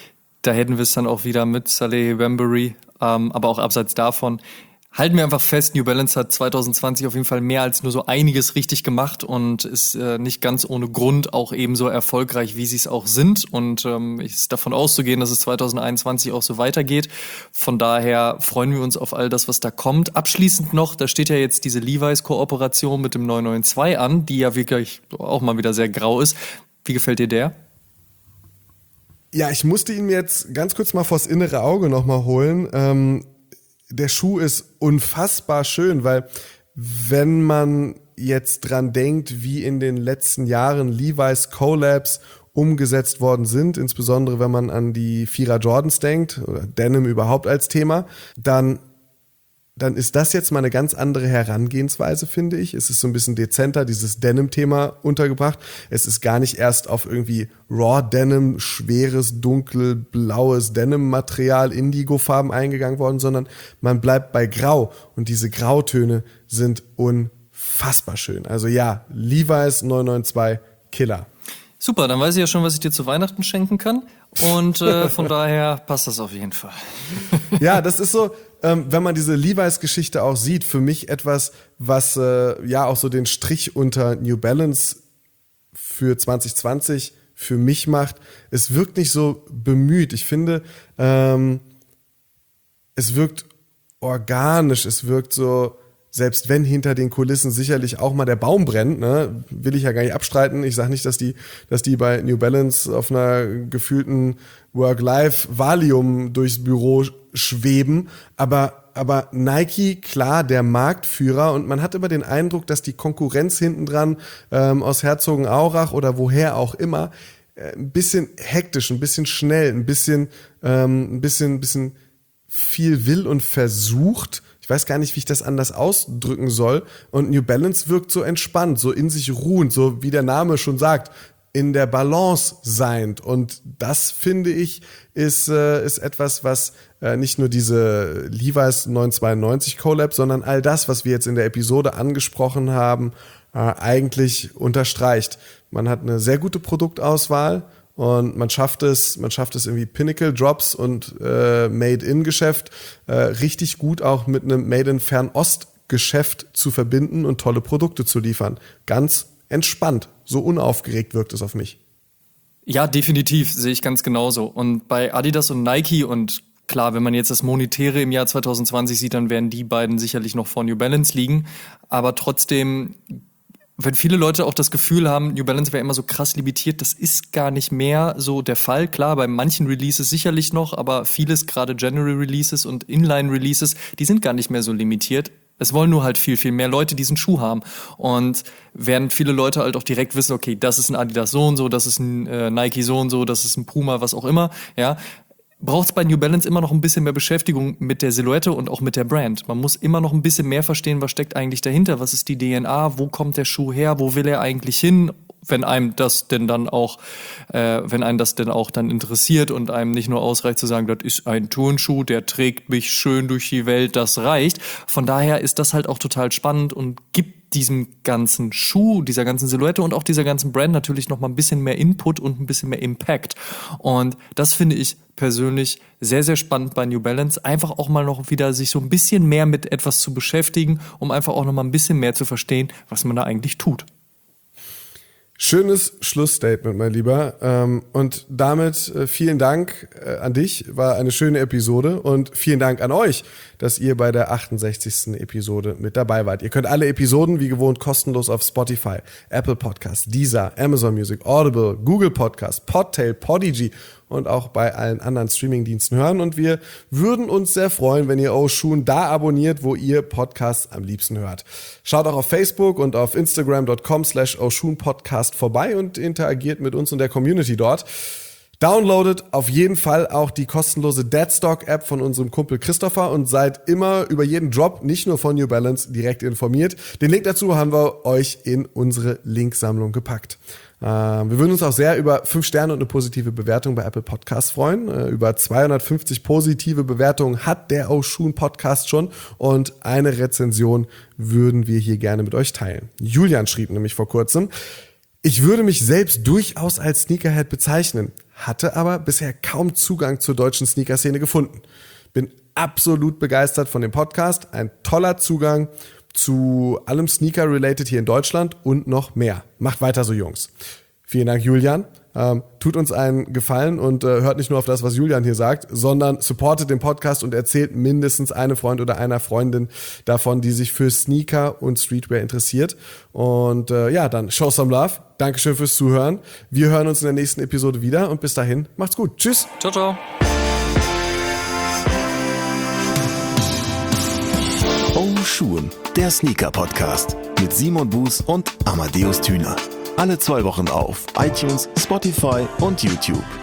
Da hätten wir es dann auch wieder mit Saleh Bembury, aber auch abseits davon. Halten wir einfach fest, New Balance hat 2020 auf jeden Fall mehr als nur so einiges richtig gemacht und ist nicht ganz ohne Grund auch ebenso erfolgreich, wie sie es auch sind. Und ist davon auszugehen, dass es 2021 auch so weitergeht. Von daher freuen wir uns auf all das, was da kommt. Abschließend noch, da steht ja jetzt diese Levi's-Kooperation mit dem 992 an, die ja wirklich auch mal wieder sehr grau ist. Wie gefällt dir der? Ja, ich musste ihn mir jetzt ganz kurz mal vors innere Auge nochmal holen. Der Schuh ist unfassbar schön, weil wenn man jetzt dran denkt, wie in den letzten Jahren Levi's Collabs umgesetzt worden sind, insbesondere wenn man an die 4er Jordans denkt oder Denim überhaupt als Thema, dann dann ist das jetzt mal eine ganz andere Herangehensweise, finde ich. Es ist so ein bisschen dezenter, dieses Denim-Thema untergebracht. Es ist gar nicht erst auf irgendwie Raw Denim, schweres, dunkelblaues Denim-Material, Indigo-Farben eingegangen worden, sondern man bleibt bei Grau. Und diese Grautöne sind unfassbar schön. Also ja, Levi's 992 Killer. Super, dann weiß ich ja schon, was ich dir zu Weihnachten schenken kann. Und von daher passt das auf jeden Fall. Ja, das ist so, wenn man diese Levi's-Geschichte auch sieht, für mich etwas, was ja auch so den Strich unter New Balance für 2020 für mich macht. Es wirkt nicht so bemüht. Ich finde, es wirkt organisch, es wirkt so, selbst wenn hinter den Kulissen sicherlich auch mal der Baum brennt, ne, will ich ja gar nicht abstreiten. Ich sage nicht, dass die bei New Balance auf einer gefühlten Work-Life-Valium durchs Büro schweben, aber Nike, klar, der Marktführer, und man hat immer den Eindruck, dass die Konkurrenz hintendran aus Herzogenaurach oder woher auch immer ein bisschen hektisch, ein bisschen schnell, ein bisschen viel will und versucht. Ich weiß gar nicht, wie ich das anders ausdrücken soll. Und New Balance wirkt so entspannt, so in sich ruhend, so wie der Name schon sagt, in der Balance seiend. Und das, finde ich, ist etwas, was nicht nur diese Levi's 992 Collab, sondern all das, was wir jetzt in der Episode angesprochen haben, eigentlich unterstreicht. Man hat eine sehr gute Produktauswahl und man schafft es irgendwie Pinnacle Drops und Made-in-Geschäft richtig gut auch mit einem Made-in-Fernost-Geschäft zu verbinden und tolle Produkte zu liefern. Ganz entspannt, so unaufgeregt wirkt es auf mich. Ja, definitiv, sehe ich ganz genauso. Und bei Adidas und Nike, und klar, wenn man jetzt das Monetäre im Jahr 2020 sieht, dann werden die beiden sicherlich noch vor New Balance liegen. Aber trotzdem, wenn viele Leute auch das Gefühl haben, New Balance wäre immer so krass limitiert, das ist gar nicht mehr so der Fall. Klar, bei manchen Releases sicherlich noch, aber vieles, gerade General Releases und Inline Releases, die sind gar nicht mehr so limitiert. Es wollen nur halt viel, viel mehr Leute diesen Schuh haben. Und während viele Leute halt auch direkt wissen, okay, das ist ein Adidas so und so, das ist ein Nike so und so, das ist ein Puma, was auch immer, ja, braucht es bei New Balance immer noch ein bisschen mehr Beschäftigung mit der Silhouette und auch mit der Brand. Man muss immer noch ein bisschen mehr verstehen, was steckt eigentlich dahinter, was ist die DNA, wo kommt der Schuh her, wo will er eigentlich hin, wenn einen das denn auch dann interessiert und einem nicht nur ausreicht zu sagen, das ist ein Turnschuh, der trägt mich schön durch die Welt, das reicht. Von daher ist das halt auch total spannend und gibt diesem ganzen Schuh, dieser ganzen Silhouette und auch dieser ganzen Brand natürlich noch mal ein bisschen mehr Input und ein bisschen mehr Impact. Und das finde ich persönlich sehr, sehr spannend bei New Balance, einfach auch mal noch wieder sich so ein bisschen mehr mit etwas zu beschäftigen, um einfach auch noch mal ein bisschen mehr zu verstehen, was man da eigentlich tut. Schönes Schlussstatement, mein Lieber. Und damit vielen Dank an dich. War eine schöne Episode. Und vielen Dank an euch, dass ihr bei der 68. Episode mit dabei wart. Ihr könnt alle Episoden wie gewohnt kostenlos auf Spotify, Apple Podcasts, Deezer, Amazon Music, Audible, Google Podcasts, Podtail, Podigy und auch bei allen anderen Streamingdiensten hören. Und wir würden uns sehr freuen, wenn ihr Oshun da abonniert, wo ihr Podcasts am liebsten hört. Schaut auch auf Facebook und auf Instagram.com/OshunPodcast vorbei und interagiert mit uns und der Community dort. Downloadet auf jeden Fall auch die kostenlose Deadstock-App von unserem Kumpel Christopher und seid immer über jeden Drop, nicht nur von New Balance, direkt informiert. Den Link dazu haben wir euch in unsere Linksammlung gepackt. Wir würden uns auch sehr über 5 Sterne und eine positive Bewertung bei Apple Podcasts freuen. Über 250 positive Bewertungen hat der Oshun Podcast schon und eine Rezension würden wir hier gerne mit euch teilen. Julian schrieb nämlich vor kurzem: Ich würde mich selbst durchaus als Sneakerhead bezeichnen, hatte aber bisher kaum Zugang zur deutschen Sneaker-Szene gefunden. Bin absolut begeistert von dem Podcast, ein toller Zugang zu allem Sneaker-related hier in Deutschland und noch mehr. Macht weiter so, Jungs. Vielen Dank, Julian. Tut uns einen Gefallen und hört nicht nur auf das, was Julian hier sagt, sondern supportet den Podcast und erzählt mindestens einem Freund oder einer Freundin davon, die sich für Sneaker und Streetwear interessiert. Und ja, dann show some love. Dankeschön fürs Zuhören. Wir hören uns in der nächsten Episode wieder und bis dahin, macht's gut. Tschüss. Ciao, ciao. Oshun, der Sneaker-Podcast mit Simon Buß und Amadeus Thüner. Alle 2 Wochen auf iTunes, Spotify und YouTube.